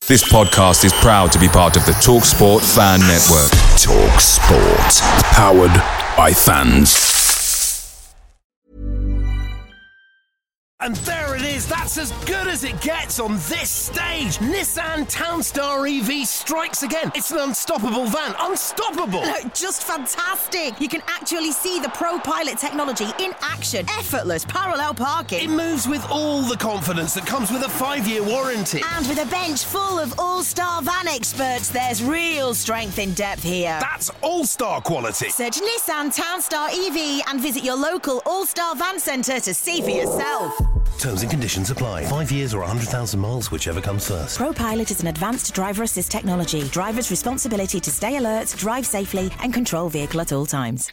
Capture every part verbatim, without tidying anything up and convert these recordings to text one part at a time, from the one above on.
This podcast is proud to be part of the TalkSport Fan Network. TalkSport. Powered by fans. And there it is, that's as good as it gets on this stage. Nissan Townstar E V strikes again. It's an unstoppable van, unstoppable. Look, just fantastic. You can actually see the ProPilot technology in action. Effortless parallel parking. It moves with all the confidence that comes with a five-year warranty. And with a bench full of all-star van experts, there's real strength in depth here. That's all-star quality. Search Nissan Townstar E V and visit your local all-star van centre to see for yourself. Terms and conditions apply. Five years or one hundred thousand miles, whichever comes first. ProPilot is an advanced driver assist technology. Driver's responsibility to stay alert, drive safely and control vehicle at all times.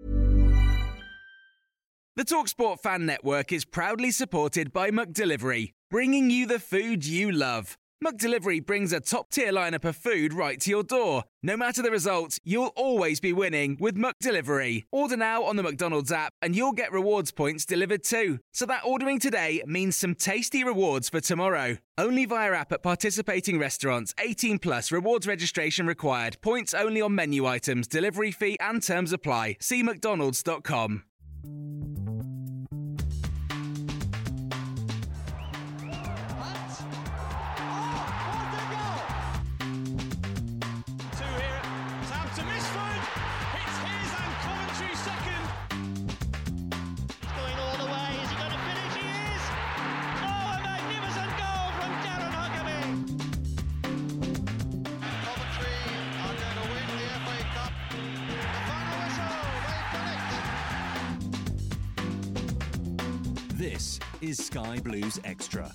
The TalkSport Fan Network is proudly supported by McDelivery, bringing you the food you love. McDelivery brings a top-tier lineup of food right to your door. No matter the result, you'll always be winning with McDelivery. Order now on the McDonald's app and you'll get rewards points delivered too. So that ordering today means some tasty rewards for tomorrow. Only via app at participating restaurants. eighteen plus, rewards registration required. Points only on menu items, delivery fee and terms apply. See mcdonalds dot com. This is Sky Blues Extra.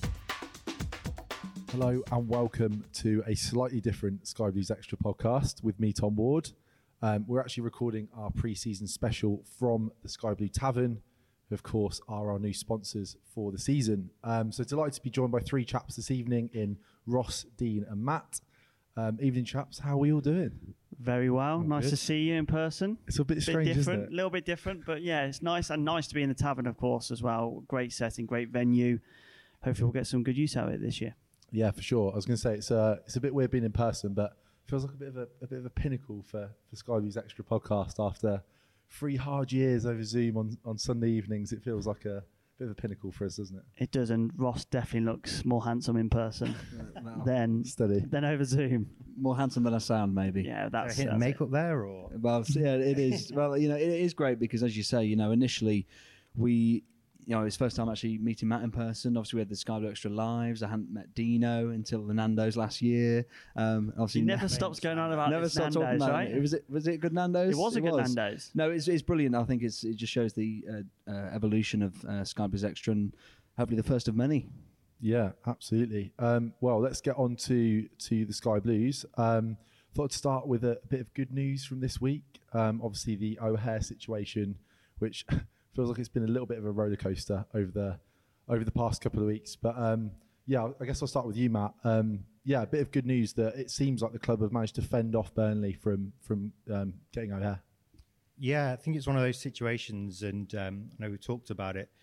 Hello and welcome to a slightly different Sky Blues Extra podcast with me, Tom Ward. Um, we're actually recording our pre-season special from the Sky Blue Tavern, who of course are our new sponsors for the season. Um, so delighted to be joined by three chaps this evening in Ross, Dean and Matt. Um, evening chaps, how are we all doing? Very well. Oh, nice good. to see you in person. It's a bit strange, bit isn't different, it? A little bit different, but yeah, it's nice and nice to be in the tavern, of course, as well. Great setting, great venue. Hopefully we'll get some good use out of it this year. Yeah, for sure. I was going to say it's uh, it's a bit weird being in person, but it feels like a bit of a, a bit of a pinnacle for, for Sky Blues Extra podcast after three hard years over Zoom on, on Sunday evenings. It feels like a bit of a pinnacle for us, doesn't it? It does, and Ross definitely looks more handsome in person no. than Steady. than over Zoom. More handsome than I sound, maybe. Yeah, that's, hitting that's makeup it. there, or Well, yeah, it is. Well, you know, it is great because, as you say, you know, initially we, you know, it was the first time actually meeting Matt in person. Obviously, we had the Sky Blue Extra Lives. I hadn't met Dino until the Nando's last year. Um, obviously, He never stops going on about never this stopped Nando's, talking about right? it. Was it was it good Nando's? It was a good Nando's. No, it's it's brilliant. I think it's it just shows the uh, uh, evolution of uh, Sky Blues Extra and hopefully the first of many. Yeah, absolutely. Um, well, let's get on to, to the Sky Blues. Um, thought I'd start with a, a bit of good news from this week. Um, obviously, the O'Hare situation, which feels like it's been a little bit of a roller coaster over the over the past couple of weeks. But um, yeah, I guess I'll start with you, Matt. Um, yeah, a bit of good news that it seems like the club have managed to fend off Burnley from from um, getting O'Hare. yeah, I think it's one of those situations, and um, I know we talked about it.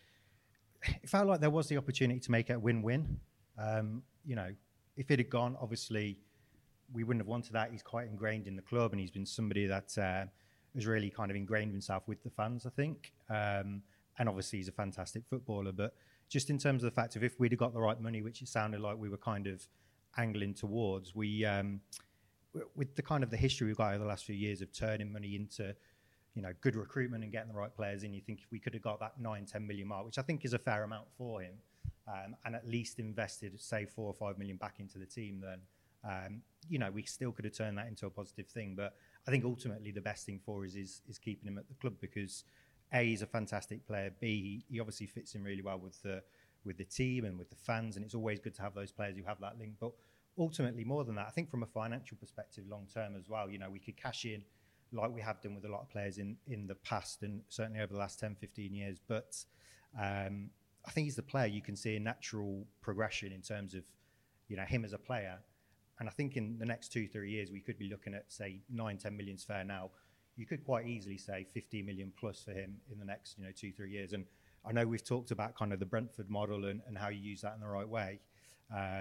It felt like there was the opportunity to make it a win-win. Um, you know, if it had gone, obviously, we wouldn't have wanted that. He's quite ingrained in the club, and he's been somebody that uh, has really kind of ingrained himself with the fans, I think. Um, and obviously, he's a fantastic footballer. But just in terms of the fact of if we'd have got the right money, which it sounded like we were kind of angling towards, we, um, with the kind of the history we've got over the last few years of turning money into, you know, good recruitment and getting the right players in, you think if we could have got that nine, ten million mark, which I think is a fair amount for him, um, and at least invested, say, four or five million back into the team, then, um, you know, we still could have turned that into a positive thing. But I think ultimately the best thing for us is is keeping him at the club because A, he's a fantastic player. B, he, he obviously fits in really well with the with the team and with the fans, and it's always good to have those players who have that link. But ultimately, more than that, I think from a financial perspective, long term as well, you know, we could cash in like we have done with a lot of players in, in the past and certainly over the last ten, fifteen years. But um, I think he's the player you can see a natural progression in terms of, you know, him as a player. And I think in the next two, three years, we could be looking at, say, nine, ten million's fair now. You could quite easily say fifty million plus for him in the next, you know, two, three years. And I know we've talked about kind of the Brentford model and, and how you use that in the right way. Um,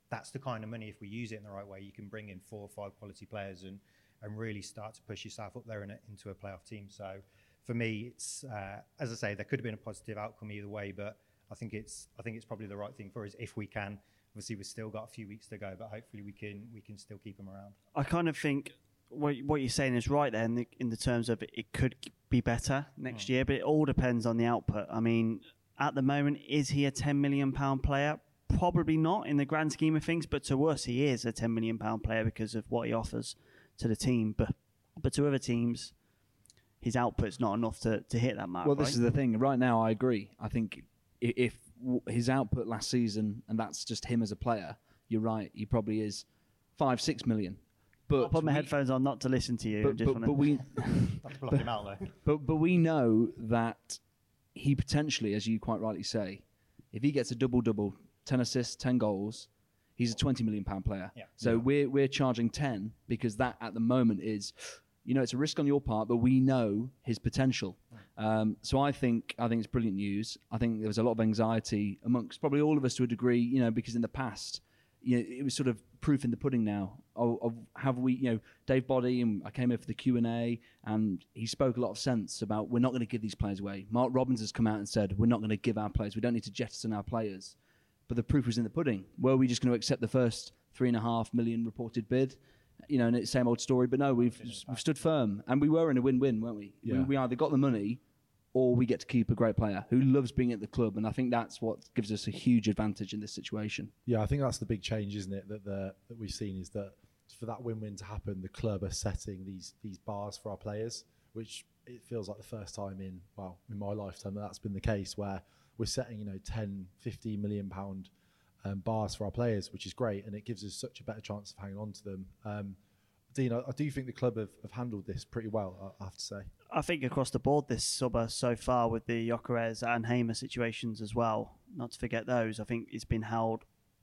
that's the kind of money, if we use it in the right way, you can bring in four or five quality players and, and really start to push yourself up there in a, into a playoff team. So for me, it's, uh, as I say, there could have been a positive outcome either way, but I think it's I think it's probably the right thing for us if we can. Obviously, we've still got a few weeks to go, but hopefully we can we can still keep them around. I kind of think what what you're saying is right there in the, in the terms of it could be better next mm. year, but it all depends on the output. I mean, at the moment, is he a ten million pound player? Probably not in the grand scheme of things, but to us, he is a ten million pound player because of what he offers to the team. But but to other teams, his output's not enough to, to hit that mark. Well, right? this is the thing. Right now, I agree. I think if his output last season, and that's just him as a player, you're right, he probably is five, six million. But I'll put my we, headphones on not to listen to you. But, just but, wanna... but we, block him out though. But but we know that he potentially, as you quite rightly say, if he gets a double double, ten assists, ten goals, he's a twenty million pound player. Yeah. So yeah. we're we're charging ten because that at the moment is, you know, it's a risk on your part, but we know his potential. Um, so I think I think it's brilliant news. I think there was a lot of anxiety amongst probably all of us to a degree, you know, because in the past, you know, it was sort of proof in the pudding now of, of have we, you know, Dave Boddy, and I came here for the Q and A, and he spoke a lot of sense about we're not going to give these players away. Mark Robbins has come out and said we're not going to give our players. We don't need to jettison our players. But the proof was in the pudding. Were we just going to accept the first three and a half million reported bid? You know, and it's the same old story. But no, we've we've stood firm, and we were in a win-win, weren't we? Yeah. We, we either got the money, or we get to keep a great player who loves being at the club, and I think that's what gives us a huge advantage in this situation. Yeah, I think that's the big change, isn't it? That the that we've seen is that for that win-win to happen, the club are setting these these bars for our players, which it feels like the first time in well in my lifetime that that's been the case, where we're setting, you know, ten, fifteen million pound um, bars for our players, which is great, and it gives us such a better chance of hanging on to them. Um, Dean, I, I do think the club have, have handled this pretty well, I, I have to say. I think across the board this summer so far with the Gyökeres and Hamer situations as well, not to forget those, I think it's been held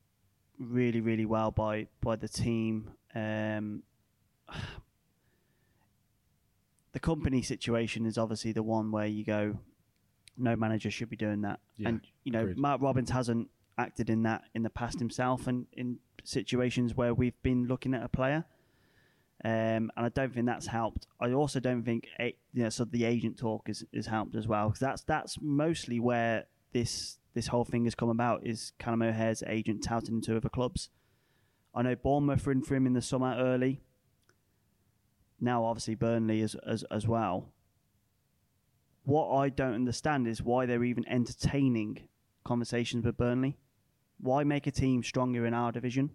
really, really well by, by the team. Um, the company situation is obviously the one where you go, no manager should be doing that. Yeah, and, you know, agreed. Mark Robbins hasn't acted in that in the past himself, and in situations where we've been looking at a player. Um, and I don't think that's helped. I also don't think a, you know, so the agent talk is, is helped as well, because that's that's mostly where this this whole thing has come about, is Callum O'Hare's agent touting him to other clubs. I know Bournemouth were in for him in the summer early. Now, obviously, Burnley as as, as well. What I don't understand is why they're even entertaining conversations with Burnley. Why make a team stronger in our division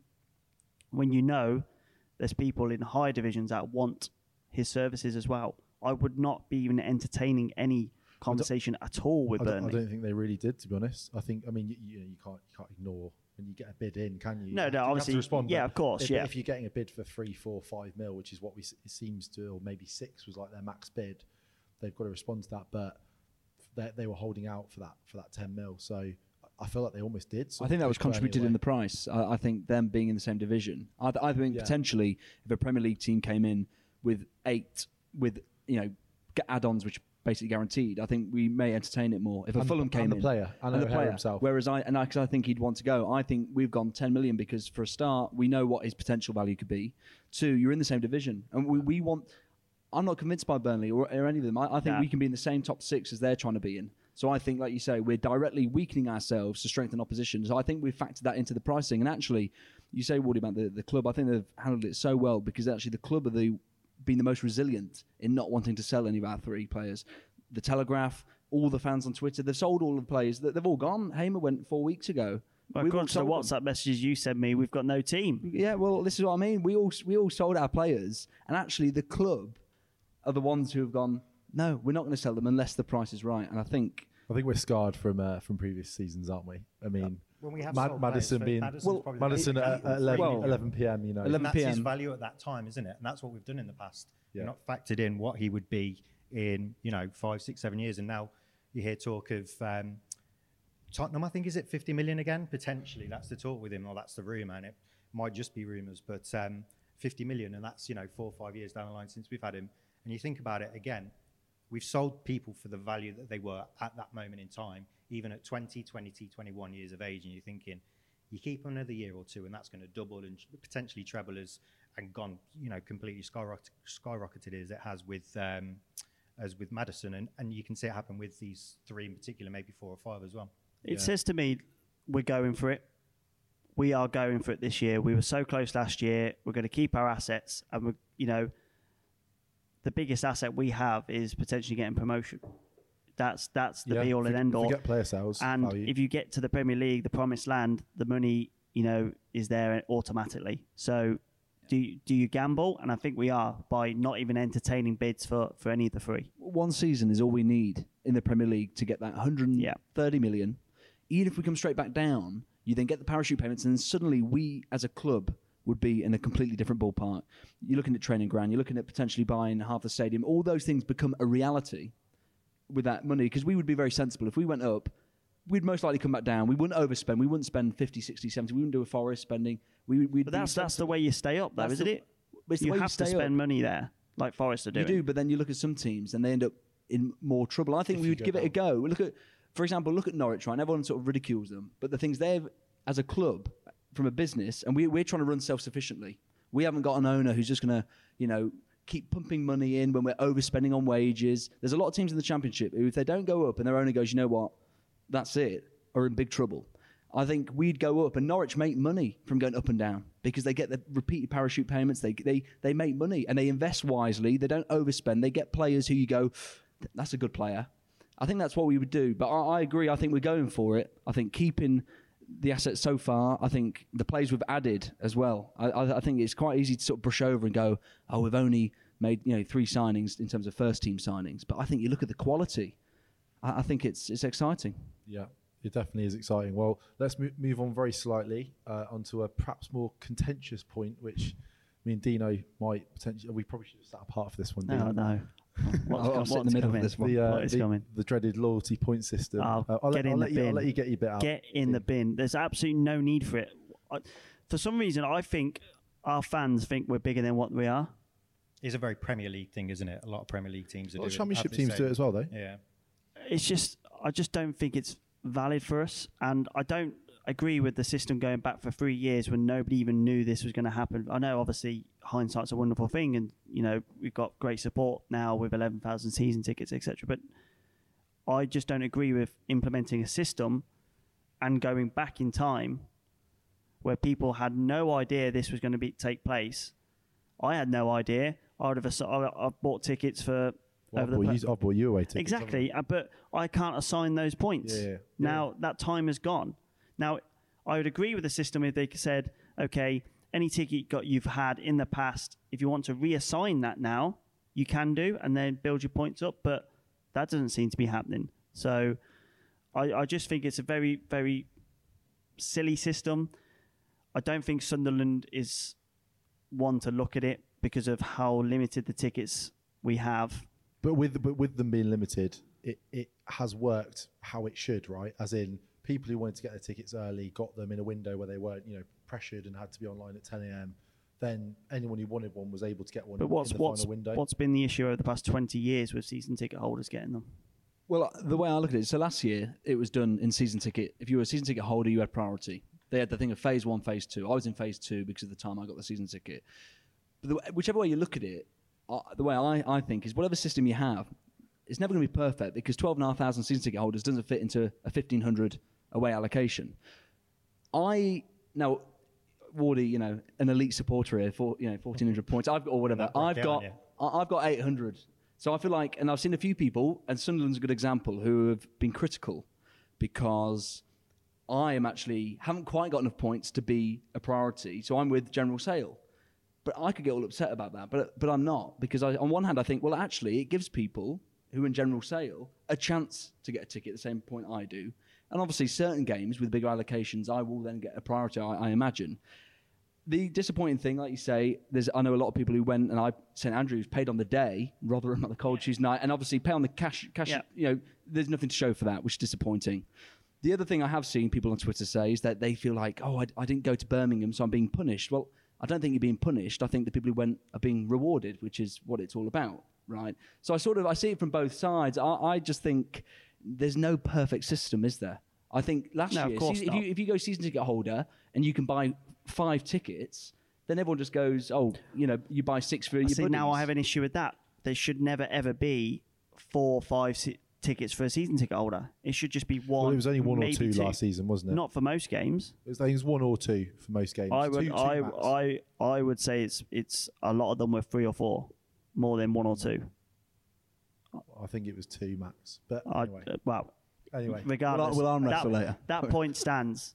when you know there's people in higher divisions that want his services as well? I would not be even entertaining any conversation at all with I Burnley. don't, I don't think they really did, to be honest. I think, I mean, you, you, know, you can't you can't ignore when you get a bid in, can you? No, you no, have to, obviously, you have to respond, yeah, but of course, if, yeah. If you're getting a bid for three, four, five mil, which is what we it seems to, or maybe six was like their max bid, they've got to respond to that. But they, they were holding out for that for that ten mil, so I feel like they almost did. I think that was push Burnley contributed away. in the price. I, I think them being in the same division. I, I think Yeah. potentially if a Premier League team came in with eight, with you know g- add-ons which basically guaranteed, I think we may entertain it more. If a And- Fulham and came the in, player, and the O'Hare player himself. Whereas I and I, cause I think he'd want to go. I think we've gone ten million because for a start we know what his potential value could be. Two, you're in the same division, and we, we want. I'm not convinced by Burnley or, or any of them. I, I think Nah. we can be in the same top six as they're trying to be in. So I think, like you say, we're directly weakening ourselves to strengthen opposition. So I think we've factored that into the pricing. And actually, you say, Woody, about the, the club. I think they've handled it so well because actually the club are the been the most resilient in not wanting to sell any of our three players. The Telegraph, all the fans on Twitter, they've sold all of the players. They've all gone. Hamer went four weeks ago. Well, We've all according to the sold them. WhatsApp messages you sent me, we've got no team. Yeah, well, this is what I mean. We all we all sold our players, and actually the club are the ones who have gone, no, we're not going to sell them unless the price is right. And I think I think we're scarred from uh, from previous seasons, aren't we? I mean, When we have Mad- sold Madison players, being Madison's well, probably the Madison most at, valuable at eleven, Well, eleven p.m. You know, eleven And that's his p.m. value at that time, isn't it? And that's what we've done in the past. Yeah. We've not factored in what he would be in, you know, five, six, seven years. And now you hear talk of um, Tottenham, I think, is it fifty million again? Potentially. That's the talk with him, or that's the rumour. And it might just be rumours, but um, fifty million. And that's, you know, four or five years down the line since we've had him. And you think about it again, we've sold people for the value that they were at that moment in time, even at twenty, twenty, twenty-one years of age. And you're thinking, You keep them another year or two, and that's going to double and potentially treble as and gone, you know, completely skyrocket, skyrocketed as it has with um, as with Maddison, and, and you can see it happen with these three in particular, maybe four or five as well. It Yeah. says to me, we're going for it. We are going for it this year. We were so close last year. We're going to keep our assets, and we, you know, the biggest asset we have is potentially getting promotion. That's that's the Yeah, be all and forget- end all. forget player sales And value. if you get to the Premier League, the promised land, the money, you know, is there automatically. So do you, do you gamble? And I think we are by not even entertaining bids for, for any of the three. One season is all we need in the Premier League to get that one hundred thirty million. Even if we come straight back down, you then get the parachute payments, and then suddenly we, as a club, would be in a completely different ballpark. You're looking at training ground, you're looking at potentially buying half the stadium. All those things become a reality with that money, because we would be very sensible. If we went up, we'd most likely come back down. We wouldn't overspend. We wouldn't spend fifty, sixty, seventy. We wouldn't do a Forest spending. We, we'd But that's be that's the way you stay up, though, That's isn't the- it? it's the You way you have to stay spend up. money there, like Forest are doing. You do, but then you look at some teams and they end up in more trouble. I think If we you would go give it a down. go. Look at, for example, look at Norwich, right? And everyone sort of ridicules them, but the things they've, as a club, from a business, and we, we're trying to run self-sufficiently. We haven't got an owner who's just going to, you know, keep pumping money in when we're overspending on wages. There's a lot of teams in the Championship who, if they don't go up and their owner goes, you know what, that's it, are in big trouble. I think we'd go up, and Norwich make money from going up and down because they get the repeated parachute payments. They they they make money and they invest wisely. They don't overspend. They get players who you go, that's a good player. I think that's what we would do. But I, I agree. I think we're going for it. I think keeping the assets so far. I think the players we've added as well. I, I, I think it's quite easy to sort of brush over and go, oh, we've only made you know three signings in terms of first team signings. But I think you look at the quality. I, I think it's it's exciting. Yeah, it definitely is exciting. Well, let's mo- move on very slightly uh, onto a perhaps more contentious point, which me and Dino might potentially. We probably should have sat apart for this one. No, Dino. no. What's I'll com- sit in the what's middle of coming? this one. The, uh, What is the, coming? the dreaded loyalty point system. Oh, Uh, I'll, let, get in I'll, the let you, I'll bin. let you get your bit out. Get in the bin. There's absolutely no need for it. I, for some reason, I think our fans think we're bigger than what we are. It's a very Premier League thing, isn't it? A lot of Premier League teams are A lot of doing Championship have the teams do same- it as well, though. Yeah. It's just, I just don't think it's valid for us. And I don't agree with the system going back for three years when nobody even knew this was going to happen. I know, obviously, hindsight's a wonderful thing, and you know we've got great support now with eleven thousand season tickets, et cetera. But I just don't agree with implementing a system and going back in time where people had no idea this was going to be take place. I had no idea. I would have ass- I- I've bought tickets for Well, over I've, the bought past- you, I've bought you away tickets. Exactly, uh, but I can't assign those points. Yeah, yeah. Now that time is gone. Now, I would agree with the system if they said, okay, any ticket got you've had in the past, if you want to reassign that now, you can do, and then build your points up. But that doesn't seem to be happening. So, I, I just think it's a very, very silly system. I don't think Sunderland is one to look at it because of how limited the tickets we have. But with but with them being limited, it, it has worked how it should, right? As in, people who wanted to get their tickets early got them in a window where they weren't, you know, pressured and had to be online at ten a.m. Then anyone who wanted one was able to get one But what's in the what's final window. what's been the issue over the past twenty years with season ticket holders getting them? Well, the way I look at it, so last year it was done in season ticket. If you were a season ticket holder, you had priority. They had the thing of phase one, phase two. I was in phase two because of the time I got the season ticket. But the, whichever way you look at it, uh, the way I, I think is whatever system you have, it's never going to be perfect because twelve thousand five hundred season ticket holders doesn't fit into a fifteen hundred away allocation. I, now, Wardy, you know, an elite supporter here, for, you know, fourteen hundred points, I've got, or whatever, That bracket, I've got, aren't I- I've got eight hundred. So I feel like, and I've seen a few people, and Sunderland's a good example, who have been critical because I am actually, haven't quite got enough points to be a priority, so I'm with General Sale. But I could get all upset about that, but but I'm not, because I, on one hand I think, well, actually, it gives people who are in General Sale a chance to get a ticket at the same point I do. And obviously, certain games with bigger allocations, I will then get a priority, I, I imagine. The disappointing thing, like you say, there's I know a lot of people who went, and I St Andrews paid on the day rather than on the cold Tuesday night, and obviously pay on the cash. cash Yeah. You know, there's nothing to show for that, which is disappointing. The other thing I have seen people on Twitter say is that they feel like, oh, I, I didn't go to Birmingham, so I'm being punished. Well, I don't think you're being punished. I think the people who went are being rewarded, which is what it's all about, right? So I sort of I see it from both sides. I, I just think there's no perfect system, is there? I think last No, of year, course season, if not. you if you go season ticket holder and you can buy five tickets, then everyone just goes, oh, you know, you buy six for your See, buddies. now I have an issue with that. There should never ever be four or five si- tickets for a season ticket holder. It should just be one. Well, it was only one or maybe two last season, wasn't it? Not for most games. It was, I think it was one or two for most games. I would, Two- two I, max. I, I would say it's it's a lot of them were three or four, more than one or two. I think it was two max. But I, anyway, uh, well, anyway, regardless, we'll arm that, wrestle later. that point stands.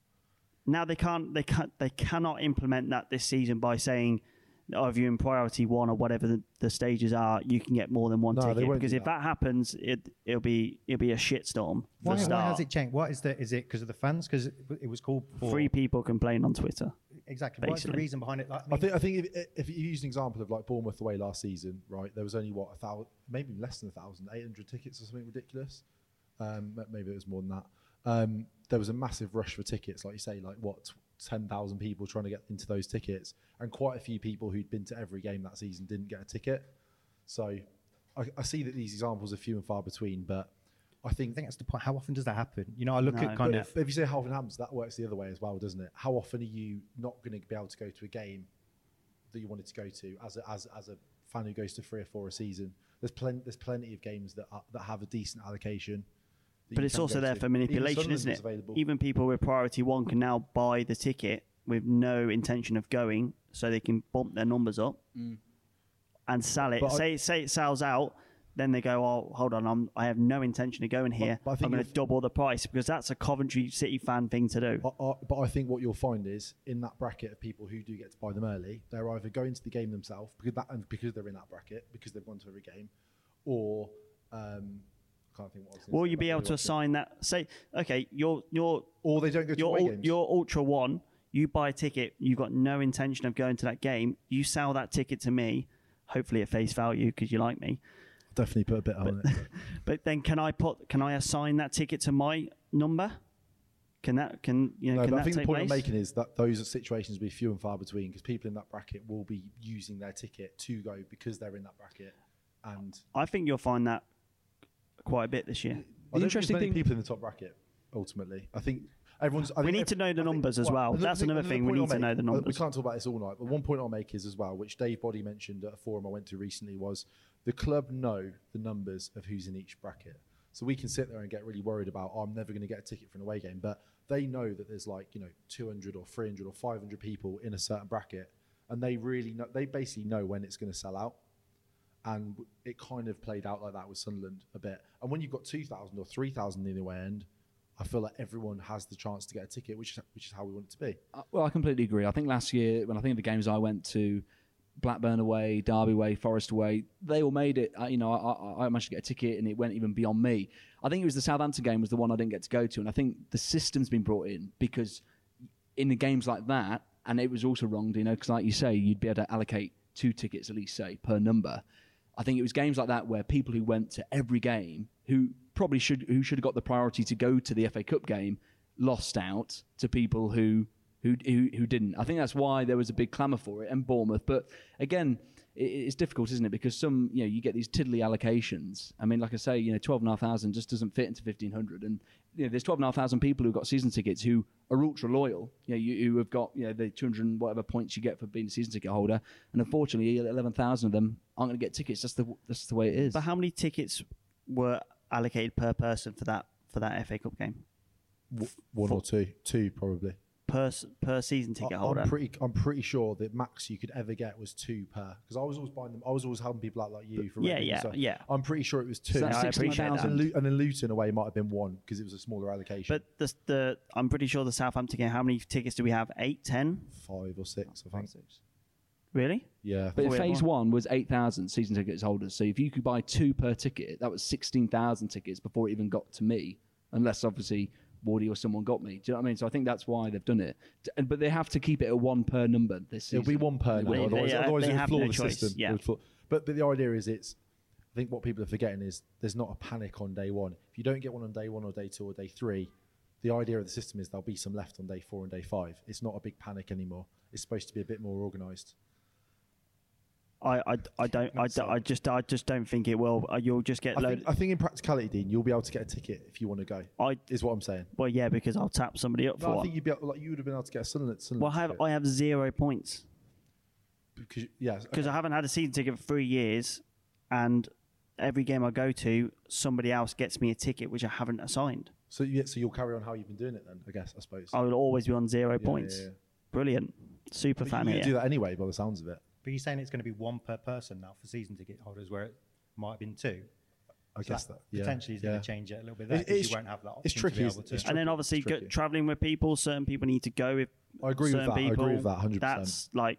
Now they can't, they can't, they cannot implement that this season by saying, "Oh, if you're in priority one or whatever the, the stages are, you can get more than one No, they ticket." won't Because do if that. that happens, it it'll be it'll be a shitstorm. For Why, a why start. has it changed? What is the? Is it because of the fans? Because it, it was called for Three people complain on Twitter. exactly. What's the basically. reason behind it? Like, I think I think if, if you use an example of like Bournemouth away last season, right? There was only what a thousand, maybe less than a thousand, eight hundred tickets or something ridiculous. Um, m- maybe it was more than that. Um, there was a massive rush for tickets, like you say, like what ten thousand people trying to get into those tickets, and quite a few people who'd been to every game that season didn't get a ticket. So I, I see that these examples are few and far between, but I think I think that's the point. How often does that happen? You know, I look No, at kind But of. if, if you say half and happens, that works the other way as well, doesn't it? How often are you not going to be able to go to a game that you wanted to go to as a, as as a fan who goes to three or four a season? There's plenty there's plenty of games that are, that have a decent allocation. that But you it's can also go there to. for Even manipulation, Sunderland isn't was it? available. Even people with priority one can now buy the ticket with no intention of going, so they can bump their numbers up and sell it. But I- say say it sells out, then they go, "Oh, hold on, I'm, I have no intention of going here. but I think I'm going you'll- to double the price," because that's a Coventry City fan thing to do. I, I, but I think what you'll find is in that bracket of people who do get to buy them early, they're either going to the game themselves because that and because they're in that bracket because they've gone to every game, or um, I can't think what. I was gonna Will say you be about able the to other assign that? Say, okay, you're you're Or they don't go to you're, away ul- games. you're Ultra One. You buy a ticket. You've got no intention of going to that game. You sell that ticket to me, hopefully at face value because you like me. Definitely put a bit on it. But then, can I put? Can I assign that ticket to my number? Can that? Can you know? No, can but that I think the take point place? I'm making is that those situations will be few and far between because people in that bracket will be using their ticket to go because they're in that bracket. And I think you'll find that quite a bit this year. I don't think there's interesting many thing- people in the top bracket. Ultimately, I think everyone's. I We think need ev- to know the I think- numbers as well. another That's thing- another thing, we point need I'll to know make- the uh, We numbers. can't talk about this all night, but one point I'll make is as well, which Dave Body mentioned at a forum I went to recently, was the club know the numbers of who's in each bracket. So we can sit there and get really worried about, oh, I'm never going to get a ticket for an away game, but they know that there's like you know two hundred or three hundred or five hundred people in a certain bracket, and they really know. They basically know when it's going to sell out. And it kind of played out like that with Sunderland a bit. And when you've got two thousand or three thousand in the away end, I feel like everyone has the chance to get a ticket, which is, which is how we want it to be. Uh, Well, I completely agree. I think last year, when I think of the games I went to, Blackburn away, Derby away, Forest away, they all made it. Uh, you know, I, I, I managed to get a ticket, and it went even beyond me. I think it was the Southampton game was the one I didn't get to go to, and I think the system's been brought in because in the games like that, and it was also wronged, you know, because like you say, you'd be able to allocate two tickets at least, say, per number. I think it was games like that where people who went to every game, who probably should who should have got the priority to go to the F A Cup game, lost out to people who who who, who didn't. I think that's why there was a big clamour for it, and Bournemouth. But again, it, it's difficult, isn't it? Because some, you know, you get these tiddly allocations. I mean, like I say, you know, twelve and a half thousand just doesn't fit into fifteen hundred, and you know, there's twelve and a half thousand people who've got season tickets who are ultra loyal. You know, you, who have got you know the two hundred and whatever points you get for being a season ticket holder, and unfortunately, eleven thousand of them aren't going to get tickets. That's the that's the way it is. But how many tickets were allocated per person for that for that F A Cup game? W- One or two, two probably. Per s- per season ticket I, holder. I'm pretty, I'm pretty sure that max you could ever get was two per. Because I was always buying them. I was always helping people out like you. For Yeah, Reading, yeah, so yeah. I'm pretty sure it was two. So that's I appreciate sixteen that. thousand. And, Lu- and then Luton away might have been one because it was a smaller allocation. But the, the I'm pretty sure the Southampton game. How many tickets do we have? Eight, ten? Five or six, I think. Really? Yeah. But Weird phase one. one was eight thousand season tickets holders. So if you could buy two per ticket, that was sixteen thousand tickets before it even got to me. Unless, obviously, Wardy or someone got me. Do you know what I mean? So I think that's why they've done it. D- and- But they have to keep it at one per number this season. It'll be one per They now. will. Otherwise, They- otherwise they it would have floor no the choice, system. yeah. It would floor- But, but the idea is it's, I think what people are forgetting is there's not a panic on day one. If you don't get one on day one or day two or day three, the idea of the system is there'll be some left on day four and day five. It's not a big panic anymore. It's supposed to be a bit more organised. I, I, I don't I, don't- I just I just don't think it will. Uh, You'll just get I load. think, I think in practicality, Dean, you'll be able to get a ticket if you want to go. I is what I'm saying. Well, yeah, because I'll tap somebody up for No, I one. think you'd be able, like you would have been able to get a Sunderland. Sunderland Well, I have ticket. I have zero points because yeah, because I haven't had a season ticket for three years, and every game I go to, somebody else gets me a ticket which I haven't assigned. So yeah, so you'll carry on how you've been doing it then, I guess. I suppose. I will always be on zero Yeah, points. yeah, yeah. Brilliant, super But fan you're here. gonna do that anyway, by the sounds of it. But you're saying it's going to be one per person now for season ticket holders, where it might have been two. I So guess that that, yeah, potentially is yeah. going to change it a little bit there It- because it's- you won't have that option it's tricky, to be it's- able to. it's And then obviously It's go, tricky. traveling with people, certain people need to go with I agree with certain that. I people. agree with that one hundred percent. That's like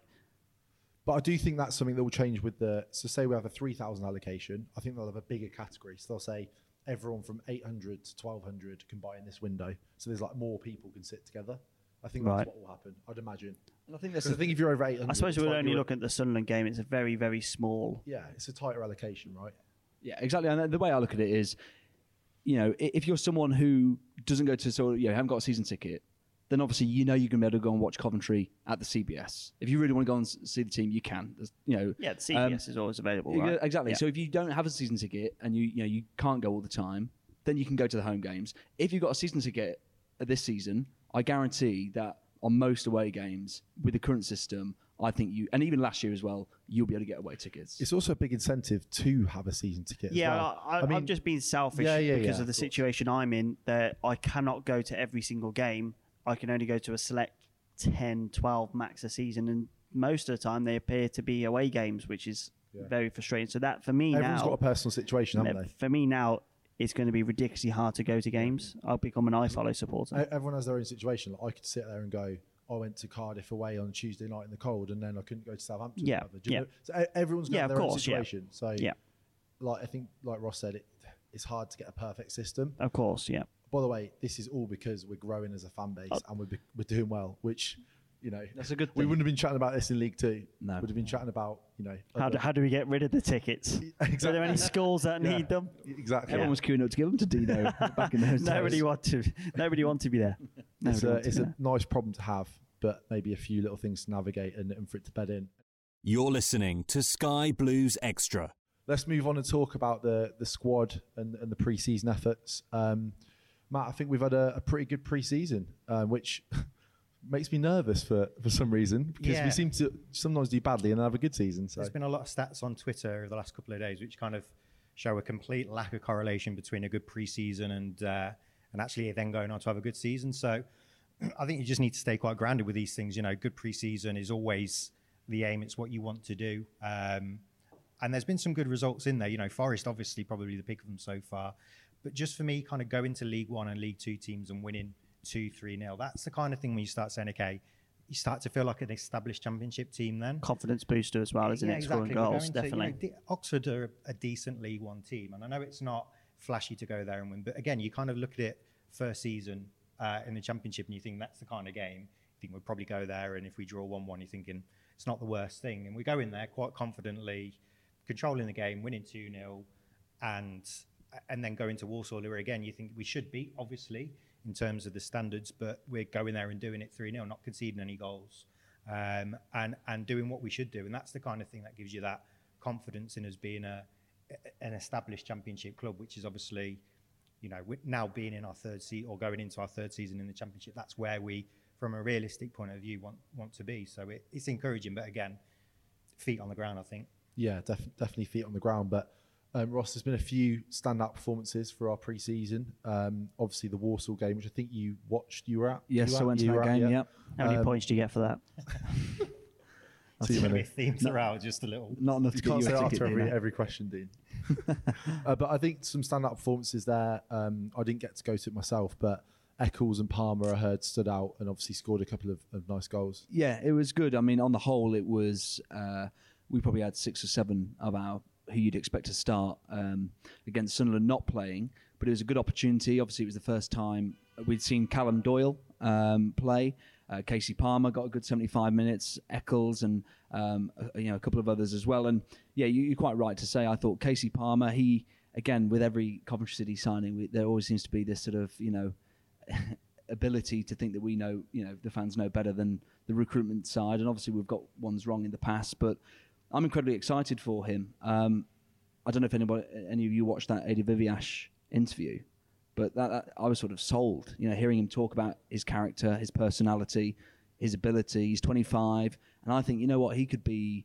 But I do think that's something that will change with the. So say we have a three thousand allocation. I think they'll have a bigger category. So they'll say everyone from eight hundred to twelve hundred can buy in this window. So there's like more people can sit together. I think that's Right. what will happen. I'd imagine. And I think that's 'Cause I think if you're over eight hundred, I suppose it's we'll like only you're- look at the Sunderland game. It's a very very small. Yeah, it's a tighter allocation, right? Yeah, exactly. And the way I look at it is, you know, i- if you're someone who doesn't go to, so you know, haven't got a season ticket, then obviously you know you're going to be able to go and watch Coventry at the C B S. If you really want to go and s- see the team, you can. There's, you know, Yeah, the C B S um, is always available. yeah, Right? Exactly. Yeah. So if you don't have a season ticket and you you know you can't go all the time, then you can go to the home games. If you've got a season ticket this season, I guarantee that on most away games with the current system, I think you, and even last year as well, you'll be able to get away tickets. It's also a big incentive to have a season ticket. as Yeah, well. I, I, mean, I'm just being selfish Yeah, yeah, because yeah, of the of course. situation I'm in. That I cannot go to every single game. I can only go to a select ten, twelve max a season, and most of the time they appear to be away games, which is Yeah. very frustrating. So that for me Everyone's now, got a personal situation, haven't they? for me now, it's going to be ridiculously hard to go to games. I'll become an iFollow supporter. E- Everyone has their own situation. Like I could sit there and go, I went to Cardiff away on Tuesday night in the cold, and then I couldn't go to Southampton. Yeah, whatever. Do you yeah. know? So e- everyone's got Yeah, of their own course, yeah. situation. So Yeah. like I think, like Ross said, it it's hard to get a perfect system. Of course, yeah. By the way, this is all because we're growing as a fan base Oh. and we're be- we're doing well, which. You know, That's a good We thing. wouldn't have been chatting about this in League Two. No. We'd have been chatting about, you know, How do, other- how do we get rid of the tickets? Are there any schools that Yeah, need them? Exactly. Everyone was queuing up to give them to Dino back in those days. Nobody want to. Nobody want to be there. It's Nobody a, want to it's be a there. nice problem to have, but maybe a few little things to navigate and, and for it to bed in. You're listening to Sky Blues Extra. Let's move on and talk about the the squad and, and the pre-season efforts. Um, Matt, I think we've had a, a pretty good pre-season, uh, which makes me nervous for, for some reason because Yeah. we seem to sometimes do badly and then have a good season. So There's been a lot of stats on Twitter over the last couple of days which kind of show a complete lack of correlation between a good preseason and uh, and actually then going on to have a good season. So I think you just need to stay quite grounded with these things. You know, good preseason is always the aim. It's what you want to do. Um, and there's been some good results in there. You know, Forest obviously probably the pick of them so far. But just for me, kind of going to League One and League Two teams and winning two, three nil. That's the kind of thing when you start saying, okay, you start to feel like an established championship team then. Confidence booster as well, isn't Yeah, it? exactly. Scoring We're goals, going to- you know, definitely. D- Oxford are a decent League One team, and I know it's not flashy to go there and win, but again, you kind of look at it first season uh, in the Championship, and you think that's the kind of game. You think we'll probably go there, and if we draw one-one, you're thinking it's not the worst thing, and we go in there quite confidently, controlling the game, winning two nil, and and then going to Walsall, where again you think we should beat, obviously, in terms of the standards, but we're going there and doing it three nil, not conceding any goals. Um, and and doing what we should do, and that's the kind of thing that gives you that confidence in us being a an established championship club, which is obviously, you know, we're now being in our third season or going into our third season in the championship. That's where we, from a realistic point of view, want want to be. So it, it's encouraging, but again, feet on the ground, I think. yeah, def- definitely feet on the ground. But um, Ross, there's been a few standout performances for our pre-season. Um, obviously, the Walsall game, which I think you watched, you were at. Yes, you I were went at? to You that were at, game, yeah. yep. How many Um, points do you get for that? Too It's going to be many. a theme throughout, just a little. Not enough You to can't get say you a that ticket. after every, Dino. every question, Dean. uh, but I think some standout performances there. Um, I didn't get to go to it myself, but Eccles and Palmer, I heard, stood out and obviously scored a couple of, of nice goals. Yeah, it was good. I mean, on the whole, it was. Uh, we probably had six or seven of our who you'd expect to start um, against Sunderland not playing, but it was a good opportunity. Obviously, it was the first time we'd seen Callum Doyle um, play. Uh, Casey Palmer got a good seventy-five minutes. Eccles and um, uh, you know a couple of others as well. And yeah, you, you're quite right to say. I thought Casey Palmer. He again with every Coventry City signing, we, there always seems to be this sort of you know. ability to think that we know, you know, the fans know better than the recruitment side, and obviously we've got ones wrong in the past. But I'm incredibly excited for him. Um, I don't know if anybody, any of you watched that Adi Viviash interview, but that, that I was sort of sold. You know, hearing him talk about his character, his personality, his ability. He's twenty-five, and I think, you know what, he could be.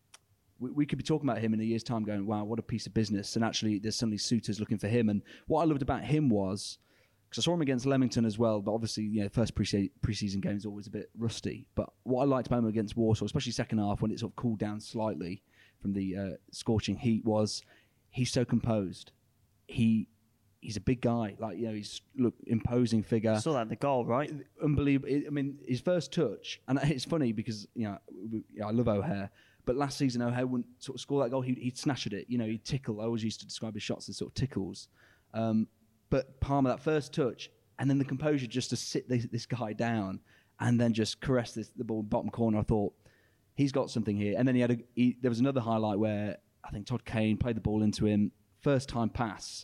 We, we could be talking about him in a year's time, going, "Wow, what a piece of business!" And actually, there's suddenly suitors looking for him. And what I loved about him was, because I saw him against Leamington as well, but obviously, you know, first pre preseason game is always a bit rusty. But what I liked about him against Warsaw, especially second half when it sort of cooled down slightly from the uh, scorching heat, was he's so composed. He he's a big guy, like, you know, he's look imposing figure. You saw that in the goal, right? Unbelievable. I mean, his first touch, and it's funny because, you know, we, I love O'Hare, but last season O'Hare wouldn't sort of score that goal. He'd, he'd snatch at it, you know, he'd tickle. I always used to describe his shots as sort of tickles. Um, but Palmer, that first touch, and then the composure just to sit this, this guy down and then just caress this, the ball bottom corner. I thought, he's got something here. And then he had a, he, there was another highlight where I think Todd Kane played the ball into him, first time pass,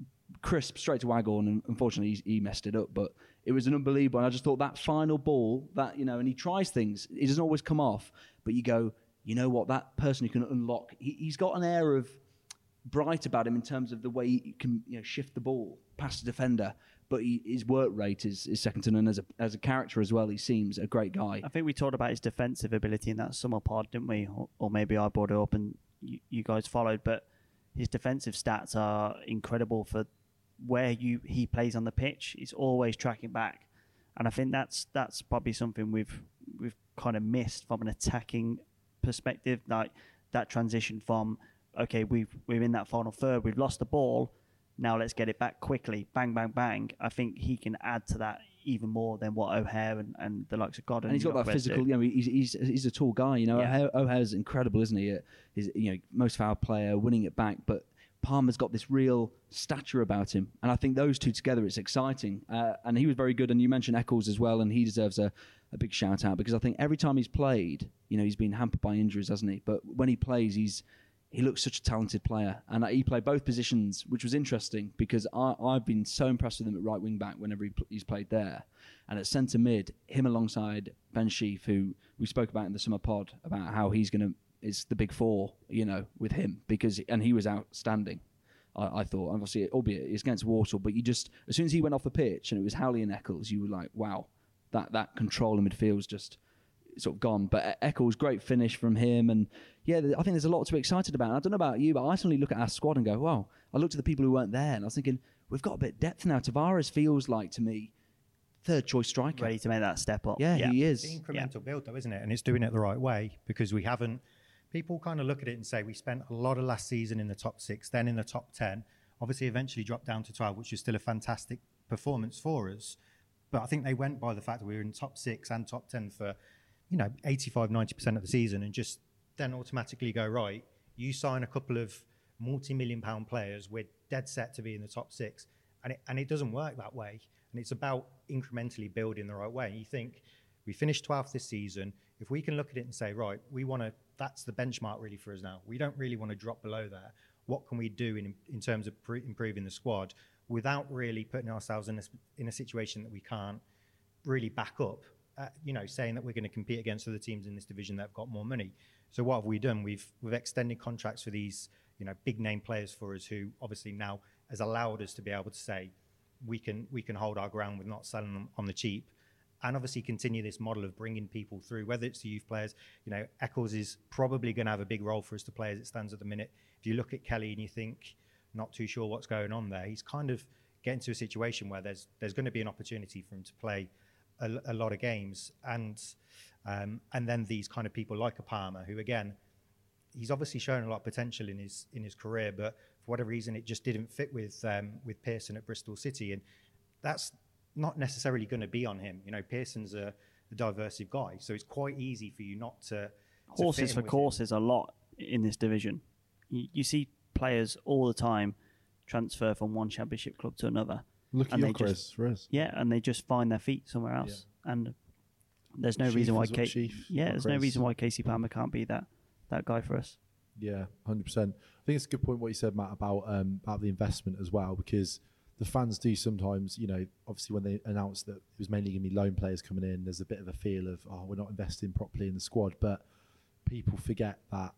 crisp straight to Waghorn, and unfortunately he, he messed it up. But it was an unbelievable. And I just thought that final ball, that, you know, and he tries things. It doesn't always come off, but you go, you know what, that person who can unlock. He, he's got an air of bright about him in terms of the way he can, you know, shift the ball past the defender. But he, his work rate is, is second to none. As a as a character as well, he seems a great guy. I think we talked about his defensive ability in that summer pod, didn't we? Or, or maybe I brought it up and you, you guys followed. But his defensive stats are incredible for where you he plays on the pitch. He's always tracking back, and I think that's that's probably something we've we've kind of missed from an attacking perspective. Like that transition from, okay, we've we're in that final third, we've lost the ball, now let's get it back quickly, bang, bang, bang. I think he can add to that even more than what O'Hare and, and the likes of Godden. And he's got that physical, you know, he's, he's he's a tall guy, you know. Yeah. O'Hare, O'Hare's incredible, isn't he? He's, you know, most foul player, winning it back, but Palmer's got this real stature about him, and I think those two together, it's exciting. Uh, and he was very good, and you mentioned Eccles as well, and he deserves a, a big shout out because I think every time he's played, you know, he's been hampered by injuries, hasn't he? But when he plays, he's he looks such a talented player, and he played both positions, which was interesting because I, I've been so impressed with him at right wing back whenever he, he's played there, and at centre mid, him alongside Ben Sheaf, who we spoke about in the summer pod about how he's going to. It's the big four, you know, with him because and he was outstanding. I, I thought, obviously, albeit it's against Warsaw, but you just as soon as he went off the pitch and it was Howley and Eccles, you were like, wow, that that control in midfield was just sort of gone. But Eccles, great finish from him, and yeah, I think there's a lot to be excited about. I don't know about you, but I suddenly look at our squad and go, wow. I looked at the people who weren't there, and I was thinking, we've got a bit of depth now. Tavares feels like to me third choice striker, ready to make that step up. Yeah, yeah. he is. It's the incremental yeah. build, though, isn't it? And it's doing it the right way because we haven't. People kind of look at it and say we spent a lot of last season in the top six, then in the top ten. Obviously, eventually dropped down to twelve, which is still a fantastic performance for us. But I think they went by the fact that we were in top six and top ten for, you know, eighty-five, ninety percent of the season, and just then automatically go, right, you sign a couple of multi-million pound players, we're dead set to be in the top six. And it, and it doesn't work that way. And it's about incrementally building the right way. And you think, we finished twelfth this season. If we can look at it and say, right, we want to, that's the benchmark really for us now. We don't really want to drop below there. What can we do in in terms of pre- improving the squad without really putting ourselves in a, in a situation that we can't really back up, uh, you know, saying that we're going to compete against other teams in this division that have got more money. So what have we done? We've we've extended contracts for these, you know, big name players for us who obviously now has allowed us to be able to say we can we can hold our ground with not selling them on the cheap. And obviously continue this model of bringing people through, whether it's the youth players. You know, Eccles is probably going to have a big role for us to play as it stands at the minute. If you look at Kelly and you think, not too sure what's going on there, he's kind of getting to a situation where there's there's going to be an opportunity for him to play a, a lot of games. And um, and then these kind of people like a Palmer, who again, he's obviously shown a lot of potential in his in his career, but for whatever reason, it just didn't fit with um, with Pearson at Bristol City. And that's not necessarily going to be on him. You know, Pearson's a, a diversive guy, so it's quite easy for you not to, to horses for courses a lot in this division. You, you see players all the time transfer from one championship club to another. Look at and your they Chris, for us. Yeah, and they just find their feet somewhere else. Yeah. And there's no Sheaf reason why is what Kate, Sheaf, yeah, not there's Chris. no reason why Casey Palmer can't be that that guy for us. Yeah, one hundred percent. I think it's a good point what you said, Matt, about um, about the investment as well, because the fans do sometimes, you know, obviously when they announced that it was mainly going to be loan players coming in, there's a bit of a feel of, oh, we're not investing properly in the squad. But people forget that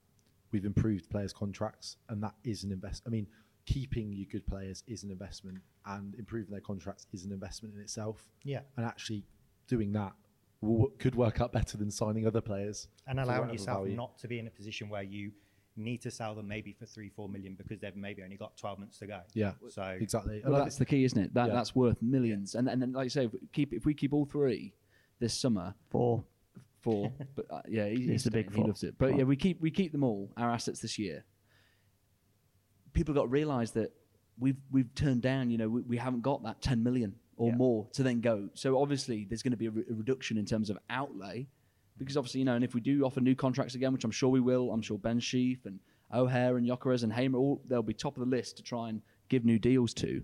we've improved players' contracts, and that is an invest. I mean, keeping your good players is an investment, and improving their contracts is an investment in itself. Yeah. And actually doing that will, could work out better than signing other players. And for allowing whatever yourself value. not to be in a position where you need to sell them maybe for three, four million because they've maybe only got twelve months to go. Yeah, so exactly. Well, And that's the key, isn't it? That yeah. that's worth millions. And and then, like you say, if we keep if we keep all three this summer, Four. four. But uh, yeah, he, It's he's the big He four. loves it. But Four. yeah, we keep we keep them all our assets this year. People got to realise that we've we've turned down. You know, we, we haven't got that ten million or Yeah. more to then go. So obviously, there's going to be a, re- a reduction in terms of outlay, because obviously, you know, and if we do offer new contracts again, which I'm sure we will, I'm sure Ben Sheaf and O'Hare and Gyökeres and Hamer, all they'll be top of the list to try and give new deals to.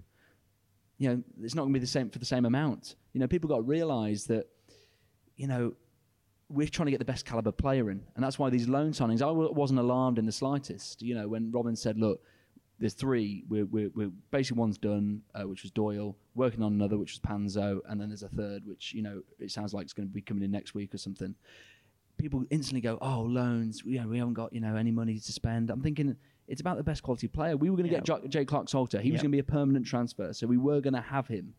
You know, it's not going to be the same for the same amount. You know, people got to realise that, you know, we're trying to get the best caliber player in, and that's why these loan signings. I w- wasn't alarmed in the slightest. You know, when Robin said, "Look, there's three. We're, we're, we're basically one's done, uh, which was Doyle. Working on another, which was Panzo, and then there's a third, which you know it sounds like it's going to be coming in next week or something." People instantly go, "Oh, loans. You know, we haven't got you know any money to spend." I'm thinking it's about the best quality player. We were going to Yeah. get J- Jay Clark-Salter. He was Yep. going to be a permanent transfer, so we were going to have him.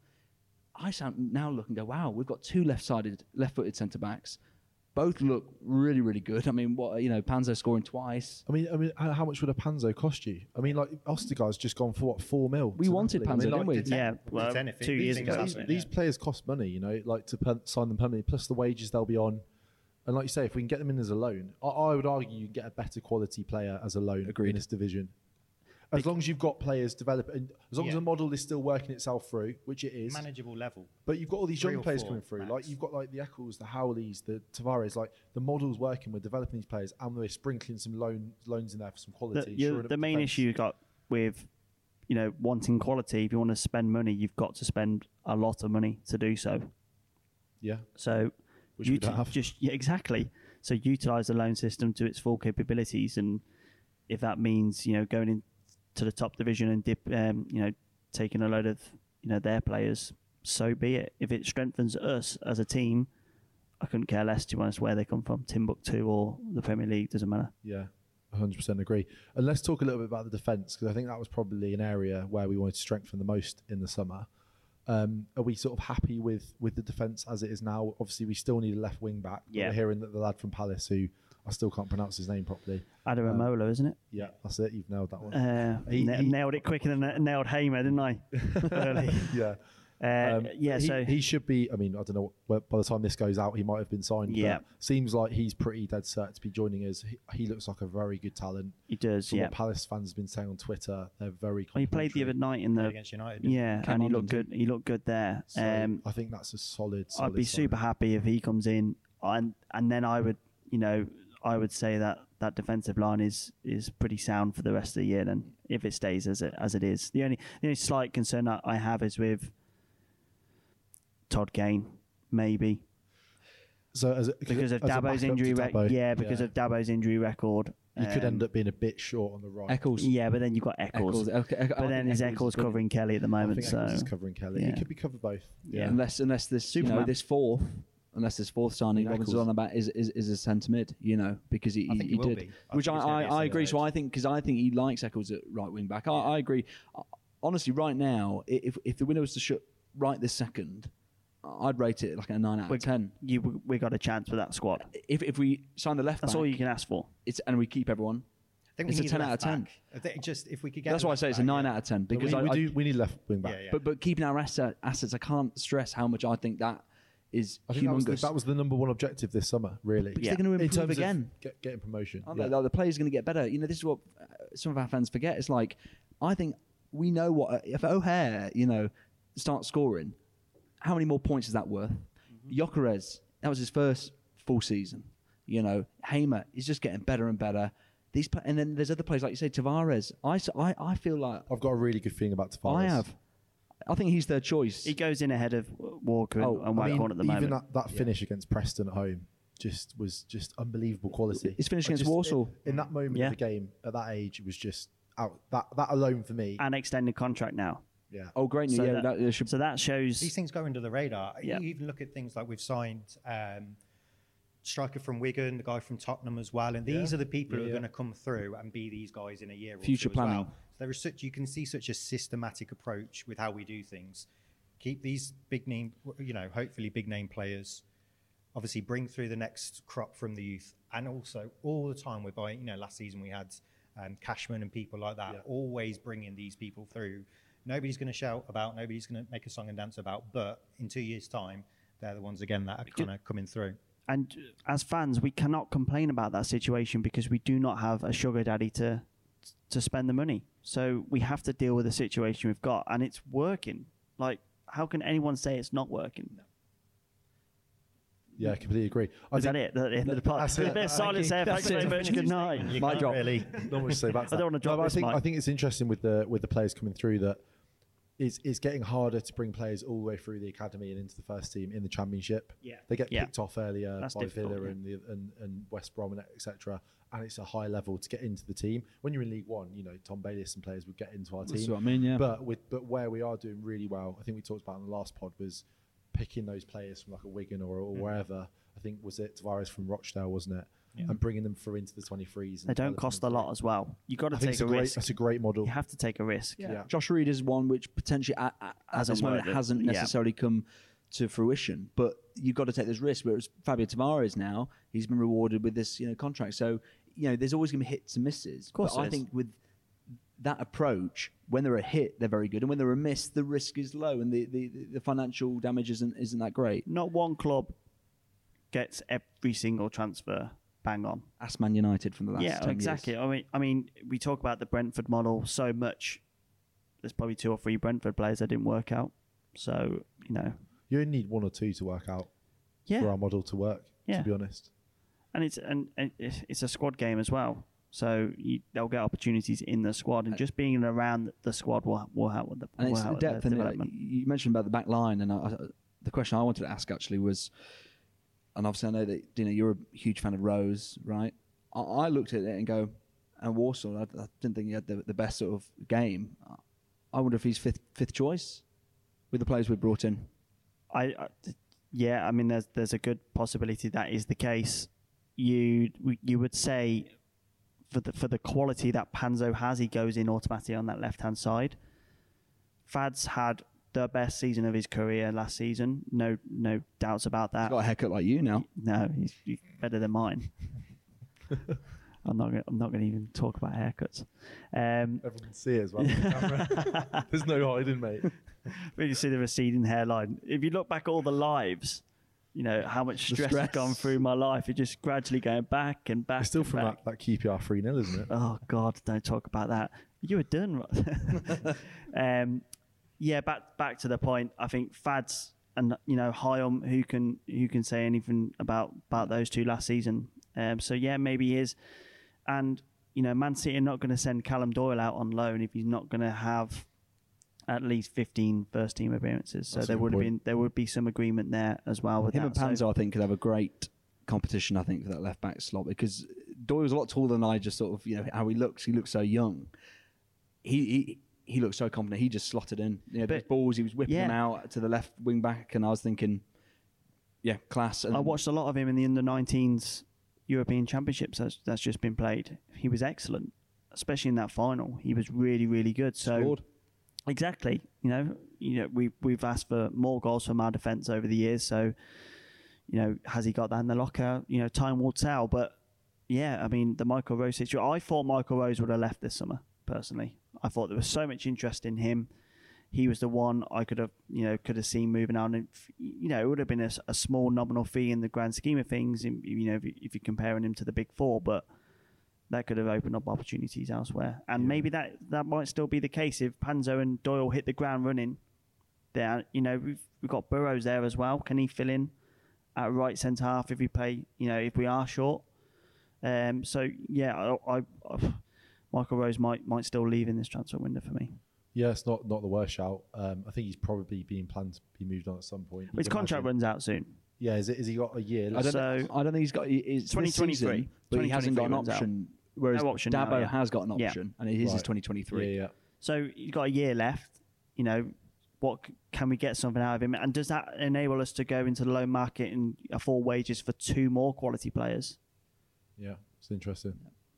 I sound now look and go, "Wow, we've got two left-sided, left-footed centre backs." Both look really, really good. I mean, what you know, Panzo scoring twice. I mean, I mean, how how much would a Panzo cost you? I mean, like Ostergaard's just gone for what four mil. We to wanted Napoli. I mean, Panzo, like, didn't we? Yeah, Well, well, ten if it- two these years things ago. happen. these, Yeah. these players cost money, you know, like to per- sign them permanently, plus the wages they'll be on. And like you say, if we can get them in as a loan, I, I would argue you can get a better quality player as a loan Agreed. in this division. As long as you've got players develop, and as long as Yeah. the model is still working itself through, which it is, manageable level. but you've got all these Three young or players four coming through. max. Like you've got like the Eccles, the Howleys, the Tavares. Like the model's working. We're developing these players, and we're sprinkling some loan loans in there for some quality. The, you- shoring up the main defence. issue you got with, you know, wanting quality. If you want to spend money, you've got to spend a lot of money to do so. yeah, So, Which we uti- don't have. just yeah, exactly. So utilize the loan system to its full capabilities, and if that means you know going into the top division and dip, um, you know, taking a load of you know their players, so be it. If it strengthens us as a team, I couldn't care less to be honest where they come from, Timbuktu or the Premier League, doesn't matter. Yeah, one hundred percent agree. And let's talk a little bit about the defence, because I think that was probably an area where we wanted to strengthen the most in the summer. Um, are we sort of happy with, with the defence as it is now? Obviously, we still need a left wing back. but Yeah. We're hearing that the lad from Palace, who I still can't pronounce his name properly. Adaramola, isn't it? Yeah, that's it. You've nailed that one. Uh, He- na- he- nailed it quicker than I nailed Hamer, didn't I? Early. yeah. Uh, Um, yeah, he, so he should be. I mean, I don't know. What, by the time this goes out, he might have been signed. Yeah. But seems like he's pretty dead set to be joining us. He, he looks like a very good talent. he does. From Yeah. what Palace fans have been saying on Twitter, they're very. Well, he played the other night in the Against United. didn't he? yeah, Came and he on, looked didn't good. He looked good there. So um, I think that's a solid. solid I'd be signing. super happy if he comes in, and and then I would, you know, I would say that that defensive line is is pretty sound for the rest of the year. Then, if it stays as it as it is, the only the only slight concern that I have is with Todd Kane, maybe So as a, because of as a Dabo's backup to injury. Rec- Dabo, yeah, because of Dabo's injury record. you could end Um, up being a bit short on the right. Eccles. Yeah, but then you've got Eccles. Eccles. Okay, I But think then is Eccles Eccles is brilliant. covering Kelly at the I moment? think So Eccles is covering Kelly. yeah. He could be covered both. Yeah. Unless unless this you know Superman. this fourth, unless this fourth signing Yeah, Robin's Eccles. on about is, is is a centre mid, you know, because he, I he, think he he will did, be. I which think I, it's gonna I, be a I agree. centre So mid. I think because I think he likes Eccles at right wing back. I, I agree. I- Honestly, right now, i- if if the window was to shut right this second, I'd rate it like a nine out we of ten. you we got a chance with that squad. If if we sign the left That's back, all you can ask for. it's and we keep everyone. I think It's we a need ten left out of ten. back. I think just if we could get. That's a why I left say it's a back, nine yeah. out of ten But because we, I, we I- do. We need left wing back. Yeah, yeah. But but keeping our asset, assets, I can't stress how much I think that is I think that was, the, humongous. that was the number one objective this summer, really. Because Yeah. they're going to In improve terms again. of get, getting promotion. Aren't Yeah. they? The players are going to get better. You know, this is what uh, some of our fans forget. It's like, I think we know what, if O'Hare, you know, starts scoring, how many more points is that worth? Mm-hmm. Gyökeres, that was his first full season. You know, Hamer, he's just getting better and better. These, pla- and then there's other players, like you say, Tavares. I, s- I, I feel like I've got a really good feeling about Tavares. I have. I think he's their choice. He goes in ahead of Walker Oh, and I mean, Whitehorn at the even moment. that, that finish against Preston at home just was just unbelievable quality. His finish I against just- Warsaw. In, in that moment Yeah. of the game, at that age, it was just out. That that alone for me. And extended contract now. Yeah. Oh, great news. So, yeah, that, that, should, so that shows. These things go under the radar. Yeah. You even look at things like we've signed um, striker from Wigan, the guy from Tottenham as well, and these Yeah. are the people Yeah, who are yeah. going to come through and be these guys in a year or Future two planning. as well. So there is such you can see such a systematic approach with how we do things. Keep these big name, you know, hopefully big name players. Obviously, bring through the next crop from the youth, and also all the time we're buying. You know, last season we had um, Cashman and people like that, Yeah. always bringing these people through. Nobody's going to shout about, nobody's going to make a song and dance about, but in two years' time, they're the ones again that are kind of coming through. And as fans, we cannot complain about that situation because we do not have a sugar daddy to to spend the money. So we have to deal with the situation we've got, and it's working. Like, how can anyone say it's not working? Yeah, I completely agree. I Is that it? The end of the pod. That's A it. bit of silence there. Thanks very much. Good night. You My can't job. really. Not much to say about I that. don't wanna drop No, but this I think mic. I think it's interesting with the with the players coming through that it's it's getting harder to bring players all the way through the academy and into the first team in the championship. Yeah. They get Yeah. picked off earlier That's by difficult, Villa yeah. and, the, and and West Brom and et cetera. And it's a high level to get into the team. When you're in League One, you know Tom Bayliss and players would get into our team. That's what I mean, yeah. But with but where we are doing really well, I think we talked about in the last pod was picking those players from like a Wigan or, or wherever. I think was it Tavares from Rochdale, wasn't it? And bringing them through into the twenty-threes. and They don't developing cost a them lot through. as well. You got to I think take it's a a great, risk. That's a great model. You have to take a risk. Yeah. Yeah. Josh Reed is one which potentially at, at, at Hasn't this moment worked. hasn't Yeah. necessarily come to fruition, but you've got to take this risk. Whereas Fabio Tavares now, he's been rewarded with this you know contract. So you know there's always going to be hits and misses. Of course but there I is. think with that approach, when they're a hit, they're very good, and when they're a miss, the risk is low, and the, the, the financial damage isn't isn't that great. Not one club gets every single transfer bang on. Ask Man United from the last Yeah, ten exactly. years. I mean, I mean, we talk about the Brentford model so much. There's probably two or three Brentford players that didn't work out. So you know, You only need one or two to work out yeah, for our model to work. Yeah. To be honest. and it's and, and it's it's a squad game as well. So you, they'll get opportunities in the squad, and just being around the squad will will help with the And will it's the help depth. the And uh, development. you mentioned about the back line, and I, I, the question I wanted to ask actually was, and obviously I know that you know you're a huge fan of Rose, right? I, I looked at it and go, and Warsaw, I, I didn't think he had the, the best sort of game. I wonder if he's fifth fifth choice with the players we brought in. I, I yeah, I mean, there's there's a good possibility that is the case. You you would say for the for the quality that Panzo has, he goes in automatically on that left hand side. Fad's had the best season of his career last season. No no doubts about that. He's got a haircut like you now. No, he's, he's better than mine. I'm not. Gonna, I'm not going to even talk about haircuts. Um, Everyone can see it as well. on the camera. There's no hiding, mate. when you see the receding hairline, if you look back at all the lives, you know how much The stress, has stress. gone through my life. It's just gradually going back and back. It's still and from back. that, that Q P R three nil, isn't it? Oh God, don't talk about that. You were done. Right? um, yeah, back back to the point. I think Fads and you know Hyam, who can who can say anything about about those two last season. Um, so yeah, maybe he is. And you know, Man City are not going to send Callum Doyle out on loan if he's not going to have at least fifteen first team appearances. So That's a there good would have point. been there would be some agreement there as well with Him that. and Panzo, So- I think, could have a great competition. I think for that left back slot because Doyle's a lot taller than I. Just sort of you know how he looks. He looks so young. He he, he looks so confident. He just slotted in. You know, those But- balls. He was whipping them yeah. out to the left wing back, and I was thinking, yeah, class. And I watched a lot of him in the under nineteens European Championships that's, that's just been played. He was excellent, especially in that final. He was really, really good. So Scored. exactly, you know, you know, we we've asked for more goals from our defence over the years. So, you know, has he got that in the locker? You know, time will tell. But yeah, I mean, the Michael Rose situation. I thought Michael Rose would have left this summer. Personally, I thought there was so much interest in him. He was the one I could have, you know, could have seen moving on. And, you know, it would have been a, a small nominal fee in the grand scheme of things, in, you know, if, you- if you're comparing him to the big four, but that could have opened up opportunities elsewhere. And maybe that, that might still be the case if Panzo and Doyle hit the ground running. There, you know, we've, we've got Burrows there as well. Can he fill in at right centre half if we play, you know, if we are short? Um, so, yeah, I, I, I, Michael Rose might might still leave in this transfer window for me. Yeah, it's not, not the worst shout. Um, I think he's probably being planned to be moved on at some point. His You'd contract imagine. runs out soon. Yeah, is it? Is he got a year? I left? don't, So- I don't think he's got. It's twenty twenty-three. this season, but he hasn't got an runs out. option. Whereas No option Dabo now, yeah. has got an Yeah. option, and it is his Right. twenty twenty-three. Yeah, yeah. So you've got a year left. You know, what c- can we get something out of him? And does that enable us to go into the loan market and afford wages for two more quality players? Yeah, it's interesting.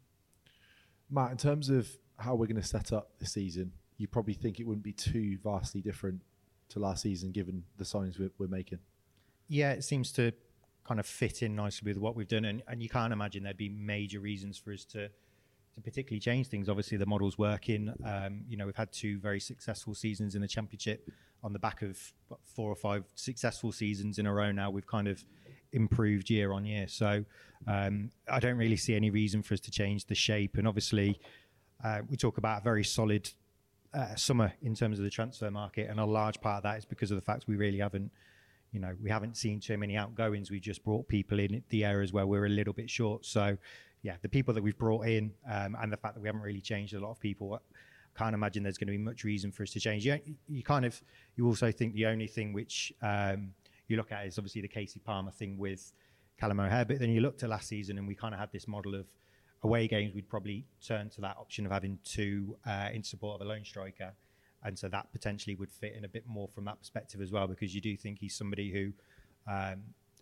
Matt, in terms of how we're going to set up this season, you probably think it wouldn't be too vastly different to last season given the signings we're, we're making. Yeah, it seems to kind of fit in nicely with what we've done, and, and you can't imagine there'd be major reasons for us to to particularly change things. Obviously, the model's working. Um, you know, we've had two very successful seasons in the Championship on the back of what, four or five successful seasons in a row now. We've kind of improved year on year. So um, I don't really see any reason for us to change the shape. And obviously, uh, we talk about a very solid uh, summer in terms of the transfer market, and a large part of that is because of the fact we really haven't You know, we haven't seen too many outgoings. We've just brought people in the areas where we're a little bit short. So, yeah, the people that we've brought in um, and the fact that we haven't really changed a lot of people, I can't imagine there's going to be much reason for us to change. You, you kind of, you also think the only thing which um, you look at is obviously the Casey Palmer thing with Callum O'Hare. But then you looked at last season and we kind of had this model of away games. We'd probably turn to that option of having two uh, in support of a lone striker. And so that potentially would fit in a bit more from that perspective as well, because you do think he's somebody who um,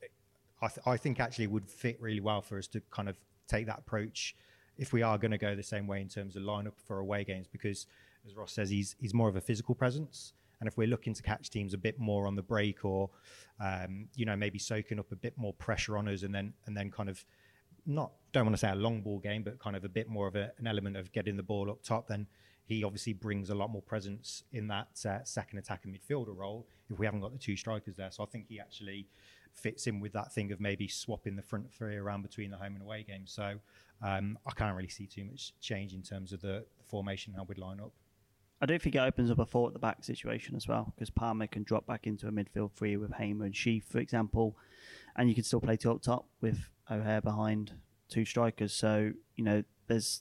I, th- I think actually would fit really well for us to kind of take that approach if we are going to go the same way in terms of lineup for away games, because as Ross says, he's he's more of a physical presence. And if we're looking to catch teams a bit more on the break, or um, you know, maybe soaking up a bit more pressure on us, and then and then kind of not don't want to say a long ball game, but kind of a bit more of a, an element of getting the ball up top, then he obviously brings a lot more presence in that uh, second attacking midfielder role if we haven't got the two strikers there. So I think he actually fits in with that thing of maybe swapping the front three around between the home and away games. So um, I can't really see too much change in terms of the, the formation, how we'd line up. I do think it opens up a four at the back situation as well, because Palmer can drop back into a midfield three with Hamer and Sheaf, for example, and you can still play two up top with O'Hare behind two strikers. So, you know, there's,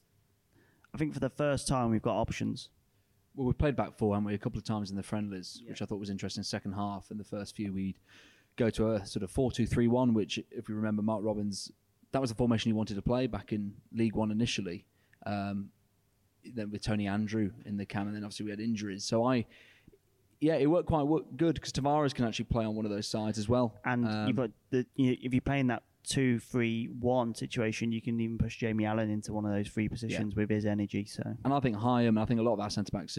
I think for the first time we've got options. Well, we've played back four, haven't we, a couple of times in the friendlies, Yeah. which I thought was interesting. Second half, in the first few, we'd go to a sort of four two three one, which, if you remember, Mark Robbins, that was the formation he wanted to play back in League One initially. Um, then with Tony Andrew in the camp, and then obviously we had injuries. So I, yeah, it worked quite worked good because Tavares can actually play on one of those sides as well. And um, you've got the, you, if you're playing that two three one situation, you can even push Jamie Allen into one of those three positions yeah. with his energy. So, and I think Hyam, I think a lot of our centre backs are,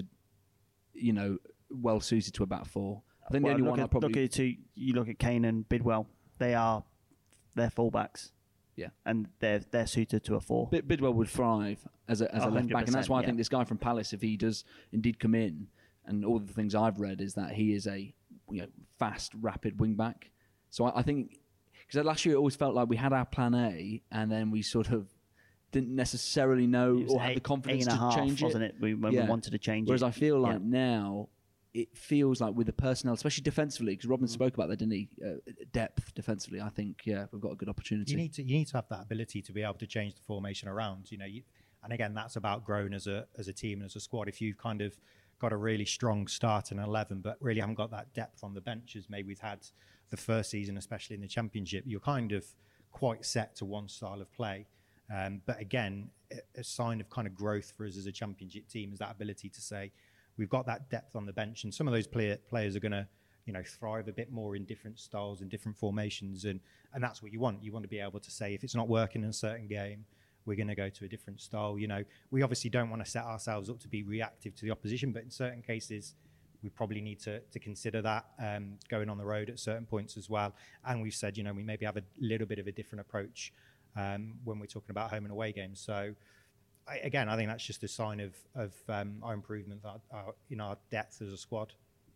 you know, well suited to a back four. I think well, the only look one at, I probably look at two, you look at Kane and Bidwell. They are they're fullbacks. Yeah, and they're they're suited to a four. Bid- Bidwell would thrive as a as a left back, and that's why I yeah. think this guy from Palace, if he does indeed come in, and all the things I've read is that he is a you know fast, rapid wing back. So I, I think because last year it always felt like we had our plan A, and then we sort of didn't necessarily know or have the confidence eight and to a half, change wasn't it. it? We, when yeah. we wanted to change Whereas it. Whereas I feel like yeah. now it feels like with the personnel, especially defensively, because Robin mm. spoke about that, didn't he? Uh, depth defensively, I think, yeah, we've got a good opportunity. You need to you need to have that ability to be able to change the formation around. You know, you, and again, that's about growing as a as a team and as a squad. If you've kind of got a really strong start in eleven, but really haven't got that depth on the bench, as maybe we've had the first season, especially in the Championship, you're kind of quite set to one style of play. Um, but again, a, a sign of kind of growth for us as a Championship team is that ability to say, we've got that depth on the bench, and some of those play, players are going to, you know, thrive a bit more in different styles and different formations, and and that's what you want. You want to be able to say, if it's not working in a certain game, we're going to go to a different style. You know, we obviously don't want to set ourselves up to be reactive to the opposition, but in certain cases, we probably need to to consider that um, going on the road at certain points as well. And we've said, you know, we maybe have a little bit of a different approach um, when we're talking about home and away games. So. I, again, I think that's just a sign of of um, our improvement our, our, in our depth as a squad.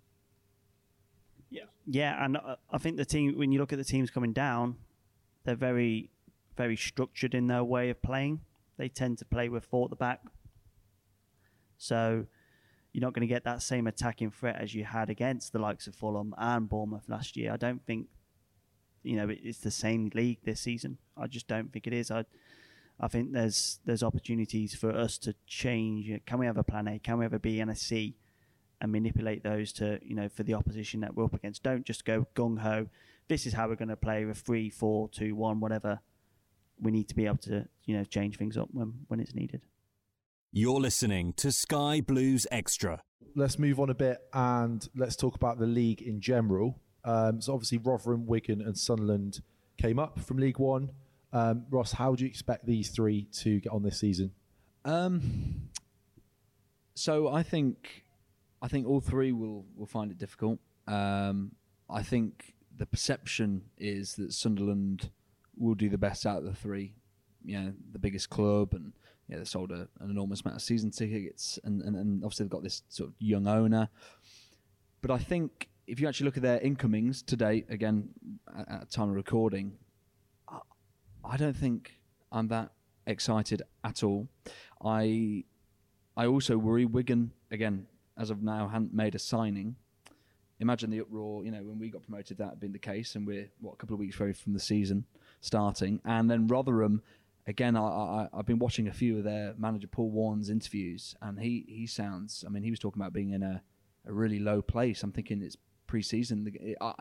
Yeah, yeah, and uh, I think the team. When you look at the teams coming down, they're very, very structured in their way of playing. They tend to play with four at the back, so you're not going to get that same attacking threat as you had against the likes of Fulham and Bournemouth last year. I don't think, you know, it's the same league this season. I just don't think it is. I. I think there's there's opportunities for us to change. Can we have a plan A? Can we have a B and a C, and manipulate those to, you know, for the opposition that we're up against? Don't just go gung ho. This is how we're going to play with three, four, two, one, whatever. We need to be able to, you know, change things up when when it's needed. You're listening to Sky Blues Extra. Let's move on a bit and let's talk about the league in general. Um, so obviously Rotherham, Wigan and Sunderland came up from League One. Um, Ross, how do you expect these three to get on this season? Um, so I think I think all three will, will find it difficult. Um, I think the perception is that Sunderland will do the best out of the three. You know, the biggest club, and yeah, they sold a, an enormous amount of season tickets, and, and, and obviously they've got this sort of young owner. But I think if you actually look at their incomings to date, again, at, at time of recording, I, I don't think I'm that excited at all. I I also worry Wigan, again, as of now, hadn't made a signing. Imagine the uproar, you know, when we got promoted, that had been the case, and we're, what, a couple of weeks away from the season starting. And then Rotherham, again, I, I, I've been watching a few of their manager, Paul Warren's interviews, and he, he sounds, I mean, he was talking about being in a, a really low place. I'm thinking it's pre-season. I,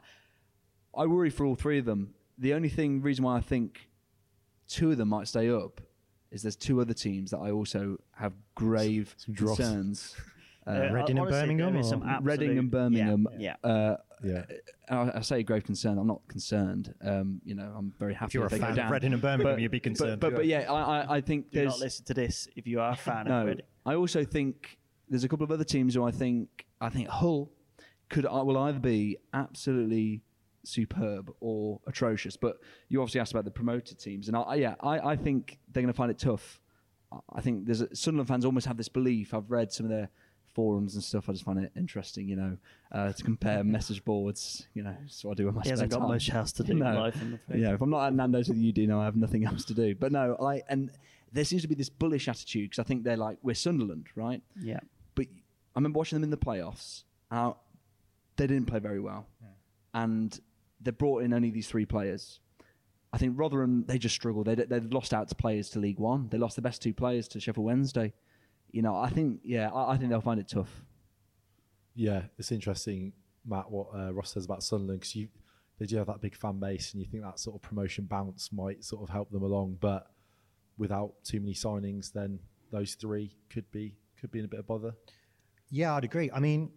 I worry for all three of them. The only thing, reason why I think two of them might stay up is there's two other teams that I also have grave Some dross. concerns. Uh, Reading and Birmingham, or? Some absolute, Reading and Birmingham. Yeah. Uh, Yeah. I, I say grave concern. I'm not concerned. Um, you know, I'm very happy. If you're if a they go fan down. of Reading and Birmingham, But- you'd be concerned. But, but, but yeah, I, I, I think Do there's. not listen to this if you are a fan no, of Reading. I also think there's a couple of other teams who I think I think Hull could uh, will either be absolutely superb or atrocious. But you obviously asked about the promoted teams, and I, yeah, I, I think they're going to find it tough. I think there's a, Sunderland fans almost have this belief. I've read some of their forums and stuff. I just find it interesting, you know, uh, to compare message boards. You know, so I do with my He spare hasn't got time. much else to do No. in life, I'm afraid. Yeah, if I'm not at Nando's with you, Dino, I have nothing else to do. But no, I and there seems to be this bullish attitude because I think they're like, we're Sunderland, right? Yeah. But I remember watching them in the playoffs. Uh, they didn't play very well, and they brought in only these three players. I think Rotherham, they just struggled. They they lost out to players to League One. They lost the best two players to Sheffield Wednesday. You know, I think yeah, I, I think they'll find it tough. Yeah, it's interesting, Matt, what uh, Ross says about Sunderland, because you they do have that big fan base, and you think that sort of promotion bounce might sort of help them along. But without too many signings, then those three could be could be in a bit of bother. Yeah, I'd agree. I mean,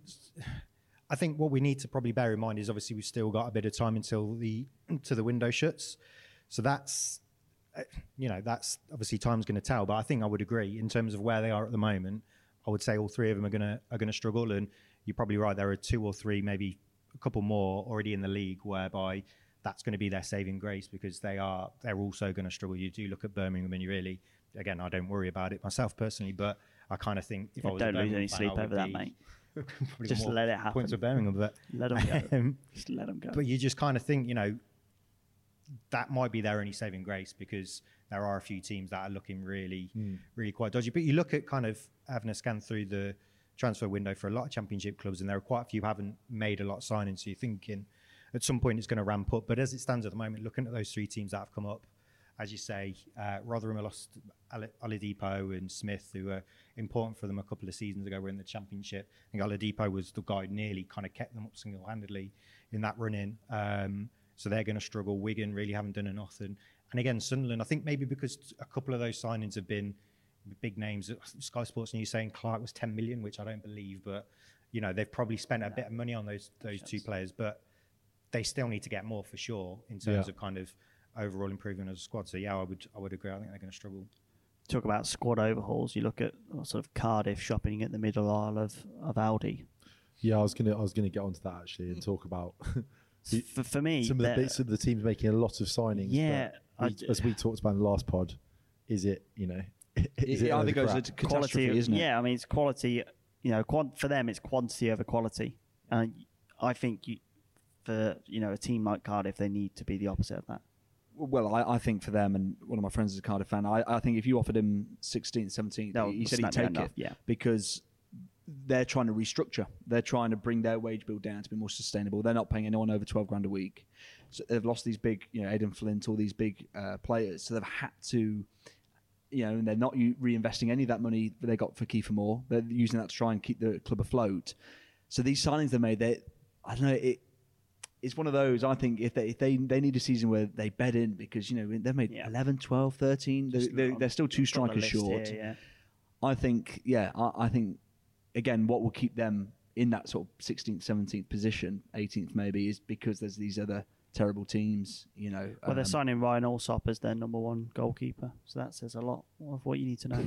I think what we need to probably bear in mind is obviously we've still got a bit of time until the to the window shuts. So that's, uh, you know, that's obviously time's going to tell. But I think I would agree in terms of where they are at the moment. I would say all three of them are going to are going to struggle, and you're probably right. There are two or three, maybe a couple more already in the league, whereby that's going to be their saving grace because they are they're also going to struggle. You do look at Birmingham, and you really, again, I don't worry about it myself personally, but I kind of think if Yeah, I was don't a lose Birmingham any fan, sleep I would over that, be- mate. probably Just more let it happen. Points of Birmingham, but Let them go. um, Just let them go. but you just kind of think, you know, that might be their only saving grace because there are a few teams that are looking really, really quite dodgy. But you look at kind of having a scan through the transfer window for a lot of championship clubs, and there are quite a few who haven't made a lot of signings. So you're thinking at some point it's going to ramp up. But as it stands at the moment, looking at those three teams that have come up, as you say, uh, Rotherham lost Oladipo and Smith, who were important for them a couple of seasons ago. Were in the championship. I think Oladipo was the guy who nearly kind of kept them up single-handedly in that run-in. Um, so they're going to struggle. Wigan really haven't done enough. And, and again, Sunderland, I think maybe because a couple of those signings have been big names. Sky Sports News saying Clark was ten million, which I don't believe, but you know they've probably spent a bit of money on those those two players, but they still need to get more for sure in terms Yeah. of kind of overall improvement as a squad. So yeah, I would I would agree. I think they're going to struggle. Talk about squad overhauls. You look at uh, sort of Cardiff shopping at the middle aisle of, of Aldi. Yeah, I was gonna I was gonna get onto that actually and talk about the- For, for me, some of the they're- bits of the teams making a lot of signings. Yeah, but I we- d- as we talked about in the last pod, is it you know? Is It, it either goes crap? into catastrophe, quality, isn't it? Yeah, I mean it's quality. You know, quant- for them it's quantity over quality, and I think you, for you know a team like Cardiff, they need to be the opposite of that. Well, I, I think for them, and one of my friends is a Cardiff fan, I, I think if you offered him sixteenth, seventeenth, No, he said he'd snap your take hand it off, yeah. because they're trying to restructure. They're trying to bring their wage bill down to be more sustainable. They're not paying anyone over twelve grand a week. So they've lost these big, you know, Aidan Flint, all these big uh, players. So they've had to, you know, and they're not u- reinvesting any of that money that they got for Kiefer Moore. They're using that to try and keep the club afloat. So these signings they made, they, I don't know, it, it's one of those, I think, if they if they, they need a season where they bed in because, you know, they've made Yeah. eleven, twelve, thirteen. They're, Just they're, on- they're still two on the strikers list short. here, yeah. I think, yeah, I, I think, again, what will keep them in that sort of sixteenth, seventeenth position, eighteenth maybe, is because there's these other terrible teams, you know. Well, um, they're signing Ryan Allsop as their number one goalkeeper, so that says a lot of what you need to know.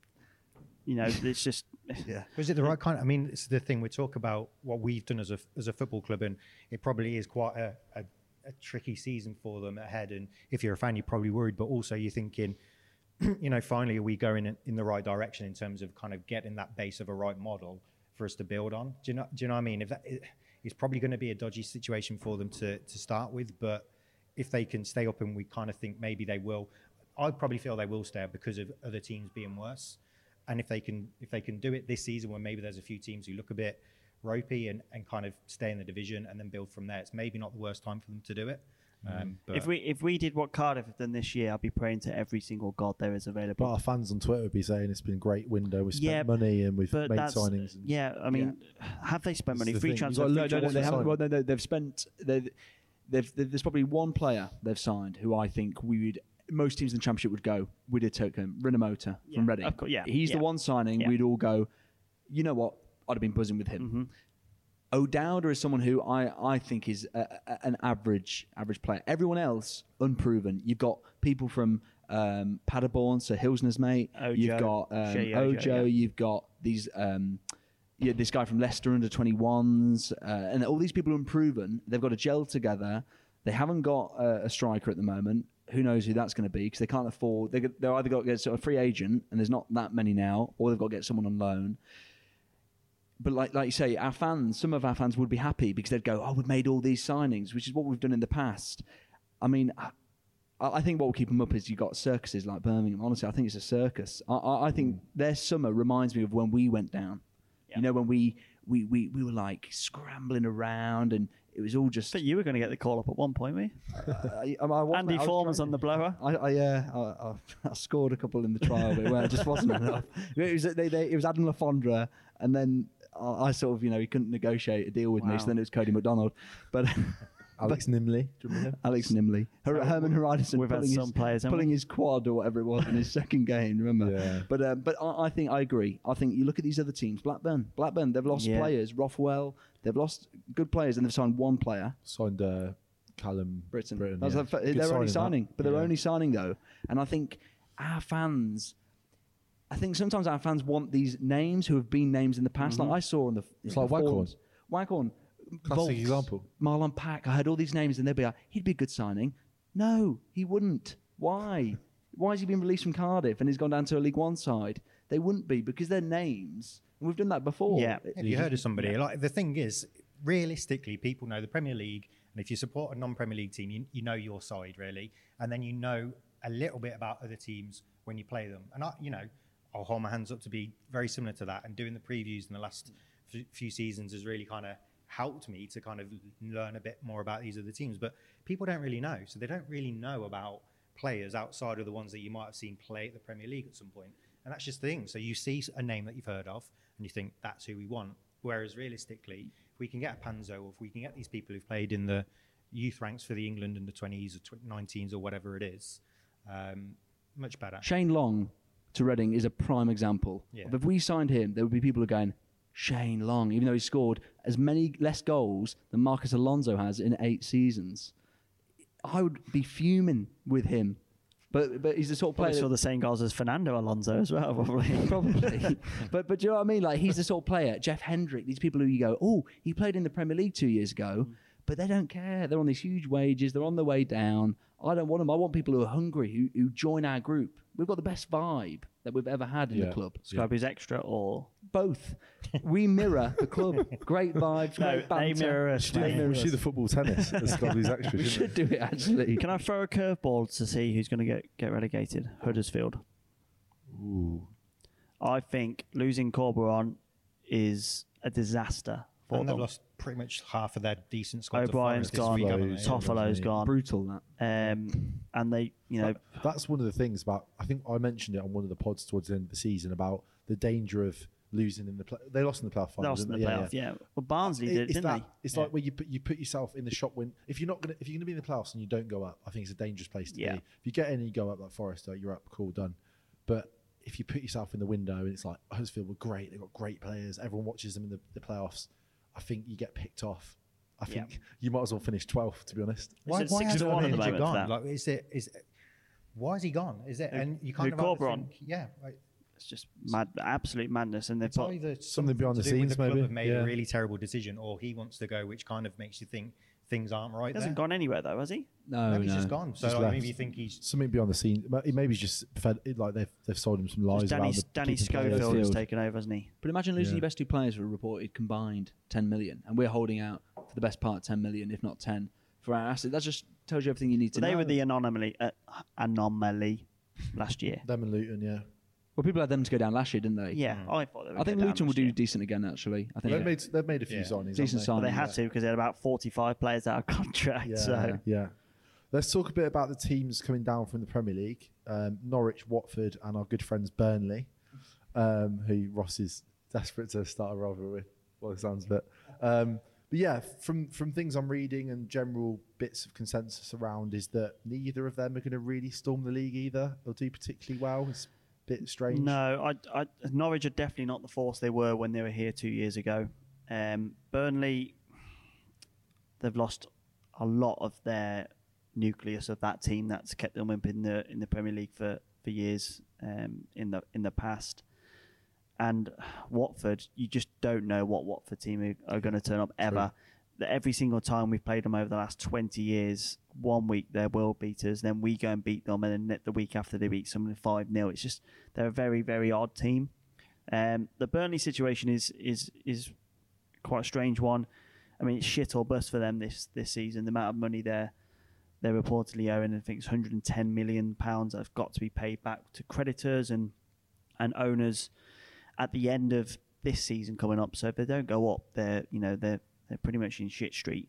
You know, it's just yeah. Was it the right kind? I mean, it's the thing we talk about what we've done as a as a football club, and it probably is quite a, a, a tricky season for them ahead. And if you're a fan, you're probably worried, but also you're thinking, you know, finally, are we going in, in the right direction in terms of kind of getting that base of a right model for us to build on? Do you know? Do you know what I mean? If that, it, it's probably going to be a dodgy situation for them to to start with, but if they can stay up, and we kind of think maybe they will, I probably feel they will stay up because of other teams being worse. And if they can if they can do it this season, when maybe there's a few teams who look a bit ropey and, and kind of stay in the division and then build from there, it's maybe not the worst time for them to do it. Um, but if we if we did what Cardiff have done this year, I'd be praying to every single god there is available. But our fans on Twitter would be saying it's been a great window. We've spent Yeah, money and we've but made that's- signings. And Yeah, I mean, have they spent This money? is the Free thing. transfer. You've free got- No, no, transfer. they haven't. signed. Well, no, no, they've spent. They've, they've, they've, there's probably one player they've signed who I think we would. Most teams in the Championship would go. We'd have taken Rinomota Yeah, from Reading. of course, yeah, He's yeah. the one signing. Yeah. We'd all go. You know what? I'd have been buzzing with him. Mm-hmm. O'Dowda is someone who I, I think is a, a, an average average player. Everyone else unproven. You've got people from um, Paderborn, so Hilsner's mate. Ojo. You've got um, Shea Ojo. Ojo, yeah. You've got these. Um, yeah, this guy from Leicester under twenty-ones, uh, and all these people are unproven. They've got to gel together. They haven't got a, a striker at the moment. Who knows who that's going to be? Because they can't afford. They, they're either got to get sort of a free agent, and there's not that many now, or they've got to get someone on loan. But like like you say, our fans, some of our fans would be happy because they'd go, "Oh, we've made all these signings," which is what we've done in the past. I mean, I, I think what will keep them up is you've got circuses like Birmingham. Honestly, I think it's a circus. I, I, I think their summer reminds me of when we went down. Yeah. You know, when we, we, we, we were like scrambling around and it was all just. But you were going to get the call up at one point, were you? I, I, I wasn't- Andy I was Foreman's trying- on the blower. I, I, uh, I, I, I scored a couple in the trial, but it just wasn't enough. It was, they, they, it was Adam Lafondra, and then I, I sort of, you know, he couldn't negotiate a deal with me, Wow. so then it was Cody McDonald. But Alex Nimley. Do you remember him? Alex Nimley, Her, Herman Heraudison we've had pulling, some his, players, haven't pulling we? his quad or whatever it was in his second game. Remember? Yeah. But uh, but I, I think I agree. I think you look at these other teams. Blackburn, Blackburn, they've lost Yeah. players. Rothwell, they've lost good players, and they've signed one player. Signed uh, Callum Britain. Britain That's yeah. the f- Good they're only that. signing, but they're Yeah. only signing though. And I think our fans, I think sometimes our fans want these names who have been names in the past. Mm-hmm. Like I saw on the It's the like Waghorn. forums. Waghorn, Classic Volks, example. Marlon Pack. I heard all these names, and they'd be like, "He'd be a good signing." No, he wouldn't. Why? Why has he been released from Cardiff and he's gone down to a League One side? They wouldn't be because they're names. And we've done that before. Yeah. Have you heard of somebody? Like the thing is, realistically, people know the Premier League, and if you support a non-Premier League team, you, you know your side really, and then you know a little bit about other teams when you play them. And I, you know, I'll hold my hands up to be very similar to that. And doing the previews in the last f- few seasons has really kind of helped me to kind of learn a bit more about these other teams. But people don't really know, so they don't really know about players outside of the ones that you might have seen play at the Premier League at some point. And that's just the thing. So you see a name that you've heard of and you think that's who we want. Whereas realistically, if we can get a Panzo, or if we can get these people who've played in the youth ranks for the England under twenties or nineteens or whatever it is, um, much better. Shane Long to Reading is a prime example. Yeah. If we signed him, there would be people who are going, Shane Long, even though he scored as many less goals than Marcus Alonso has in eight seasons. I would be fuming with him. But but he's the sort of player. Probably saw the same goals as Fernando Alonso as well, probably. Probably. but but do you know what I mean? Like he's the sort of player, Jeff Hendrick, these people who you go, oh, he played in the Premier League two years ago, but they don't care. They're on these huge wages. They're on their way down. I don't want them. I want people who are hungry, who, who join our group. We've got the best vibe that we've ever had in Yeah. the club. Sky Blues Extra or... Both. We mirror the club. Great vibes, No, great they banter. mirror us, They mate. mirror We should do us. the football tennis at Sky Blues Extra. We shouldn't should do it, actually. Can I throw a curveball to see who's going to get, get relegated? Huddersfield. we? Ooh. I think losing Corberon is a disaster for And they've them. lost pretty much half of their decent squad. to O'Brien's Forest this gone, week, haven't they? Toffolo's gone, Brutal, that. um, and they, you know, But that's one of the things about. I think I mentioned it on one of the pods towards the end of the season about the danger of losing in the play. They lost in the playoff they final. lost in the didn't they? playoff. Yeah, well, Barnsley did, it's didn't that, they? It's Yeah. like where you put you put yourself in the shop when if you're not gonna if you're gonna be in the playoffs and you don't go up, I think it's a dangerous place to Yeah. be. If you get in and you go up like Forest, like, you're up, cool, done. But if you put yourself in the window and it's like Huddersfield were great, they've got great players, everyone watches them in the, the playoffs, I think you get picked off. I think yeah. you might as well finish twelfth, to be honest. Why, It's why six has to one at the manager moment for gone? that. Like, is it is it, why is he gone? Is it Who- and you who kind of have to Corberon? think, yeah, like, It's just mad, absolute madness. And they've it's got either something behind to the do with scenes, the club maybe. have made Yeah. a really terrible decision, or he wants to go, which kind of makes you think things aren't right he hasn't there. gone anywhere though, has he? No, Maybe no. he's just gone. So Just like, left. maybe you think he's Something beyond the scene. But Maybe he's just fed, like they've they've sold him some lies Danny, around the Danny keeping players. Schofield has Schofield. taken over, hasn't he? But imagine losing Yeah. your best two players for a reported combined ten million, and we're holding out for the best part ten million, if not ten, for our asset. That just tells you everything you need to But they know. were the anomaly, uh, anomaly last year. Them and Luton, yeah. Well, people had them to go down last year, didn't they? Yeah, I thought they would I think go down Luton will last do year. decent again. Actually, I think They've made they've made a few Yeah. signings. Decent haven't But they signing, had yeah. to because they had about forty-five players out of contract. Yeah, So yeah. Let's talk a bit about the teams coming down from the Premier League. Um, Norwich, Watford, and our good friends Burnley, um, who Ross is desperate to start a rivalry with. Well, it sounds a bit. Um, but yeah, from from things I'm reading and general bits of consensus around is that neither of them are going to really storm the league either. They'll do particularly well. It's a bit strange. no, I, I, Norwich are definitely not the force they were when they were here two years ago. Um, Burnley, they've lost a lot of their nucleus of that team that's kept them up in the in the Premier League for, for years um, in the in the past. And Watford, you just don't know what Watford team are, are going to turn up ever. That every single time we've played them over the last twenty years, one week they're world beaters, then we go and beat them, and then the week after they beat someone five nil. It's just they're a very very odd team. Um, the Burnley situation is is is quite a strange one. I mean, it's shit or bust for them this this season. The amount of money they're they're reportedly owing, I think it's one hundred ten million pounds that's got to be paid back to creditors and and owners at the end of this season coming up. So if they don't go up, they're you know they're they're pretty much in shit street.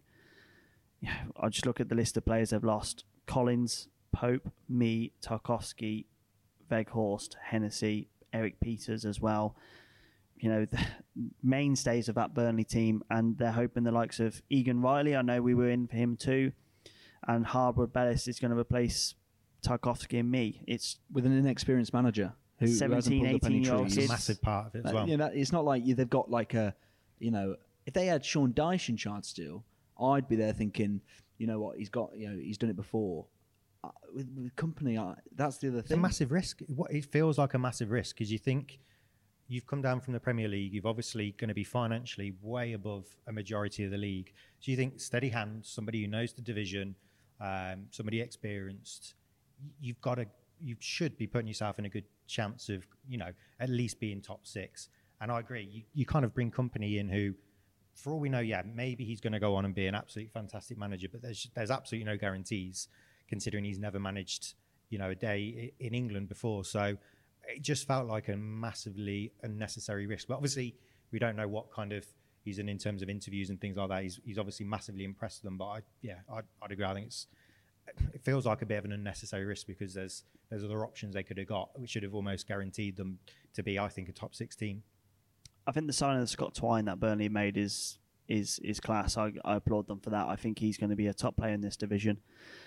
Yeah, I'll just look at the list of players they've lost: Collins, Pope, me, Tarkowski, Weghorst, Hennessy, Eric Peters as well. You know, the mainstays of that Burnley team, and they're hoping the likes of Egan Riley, I know we were in for him too, and Harwood Bellis is going to replace Tarkowski and me. It's with an inexperienced manager who, who hasn't seventeen, pulled up any eighteen-year-old trees. It's kids. a massive part of it as That- well. you know, that- it's not like you, they've got like a, you know, if they had Sean Dyche in charge still, I'd be there thinking, you know what, he's got, you know, he's done it before. Uh, with, with company, uh, that's the other It's a thing. massive risk. What it feels like a massive risk because you think you've come down from the Premier League. You've obviously going to be financially way above a majority of the league. So you think steady hands, somebody who knows the division, um, somebody experienced. y- You've got to, you should be putting yourself in a good chance of, you know, at least being top six. And I agree. You, you kind of bring company in who, for all we know, yeah, maybe he's going to go on and be an absolutely fantastic manager, but there's there's absolutely no guarantees considering he's never managed, you know, a day i- in England before. So it just felt like a massively unnecessary risk. But obviously, we don't know what kind of he's in in terms of interviews and things like that. He's he's obviously massively impressed them. But I, yeah, I'd, I'd agree. I think it's it feels like a bit of an unnecessary risk because there's there's other options they could have got, which should have almost guaranteed them to be, I think, a top six team. I think the signing of Scott Twine that Burnley made is is is class. I, I applaud them for that. I think he's going to be a top player in this division.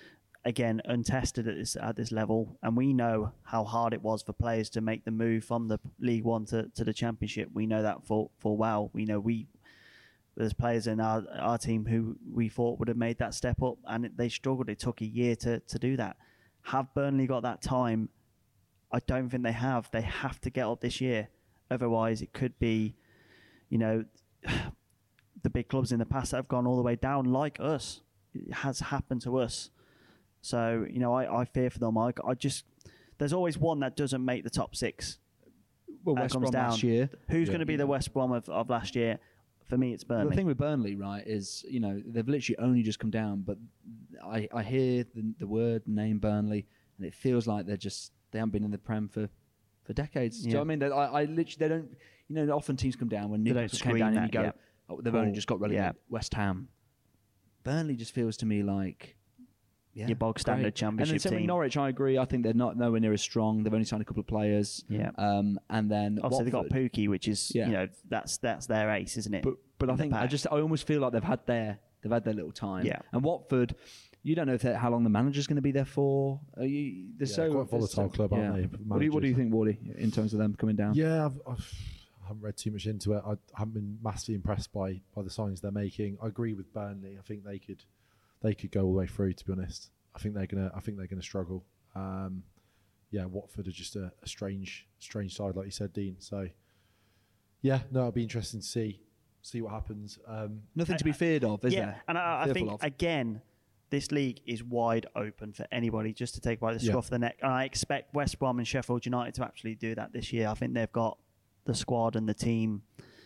Again, untested at this at this level, and we know how hard it was for players to make the move from the League One to, to the Championship. We know that for for well. We know we there's players in our our team who we thought would have made that step up, and it, they struggled. It took a year to to do that. Have Burnley got that time? I don't think they have. They have to get up this year. Otherwise, it could be, you know, the big clubs in the past that have gone all the way down, like us. It has happened to us. So, you know, I, I fear for them. I, I just, there's always one that doesn't make the top six. Well, that West comes Brom down. last year. Who's Yeah. going to be the West Brom of, of last year? For me, it's Burnley. The thing with Burnley, right, is, you know, they've literally only just come down, but I, I hear the, the word name Burnley, and it feels like they're just, they haven't been in the Prem for, for decades. Do you know Yeah. what I mean? They, I, I literally, they don't, you know, often teams come down when They don't Newcastle came scream down and that, you go, yeah. oh, they've only Cool. just got relegated. Yeah. West Ham. Burnley just feels to me like, yeah, Your bog standard great. championship And then same with team. Norwich, I agree. I think they're not nowhere near as strong. They've only signed a couple of players. Yeah. Um, and then Obviously, they've got Watford. Pookie, which is, Yeah. you know, that's that's their ace, isn't it? But but I in the think I pack. just I almost feel like they've had their they've had their little time. Yeah. And Watford, You don't know if how long the manager's going to be there for. Are you, they're Yeah, so quite volatile so- club, aren't they, What do, you, what do you think, Wardy, in terms of them coming down? Yeah, I've, I've, I haven't read too much into it. I haven't been massively impressed by by the signings they're making. I agree with Burnley. I think they could they could go all the way through. To be honest, I think they're gonna I think they're gonna struggle. Um, yeah, Watford are just a, a strange strange side, like you said, Dean. So yeah, no, it'll be interesting to see see what happens. Um, Nothing to be feared of, is yeah, there? and I, I Fearful think of. again, this league is wide open for anybody just to take by the Yeah. scruff of the neck. And I expect West Brom and Sheffield United to actually do that this year. I think they've got the squad and the team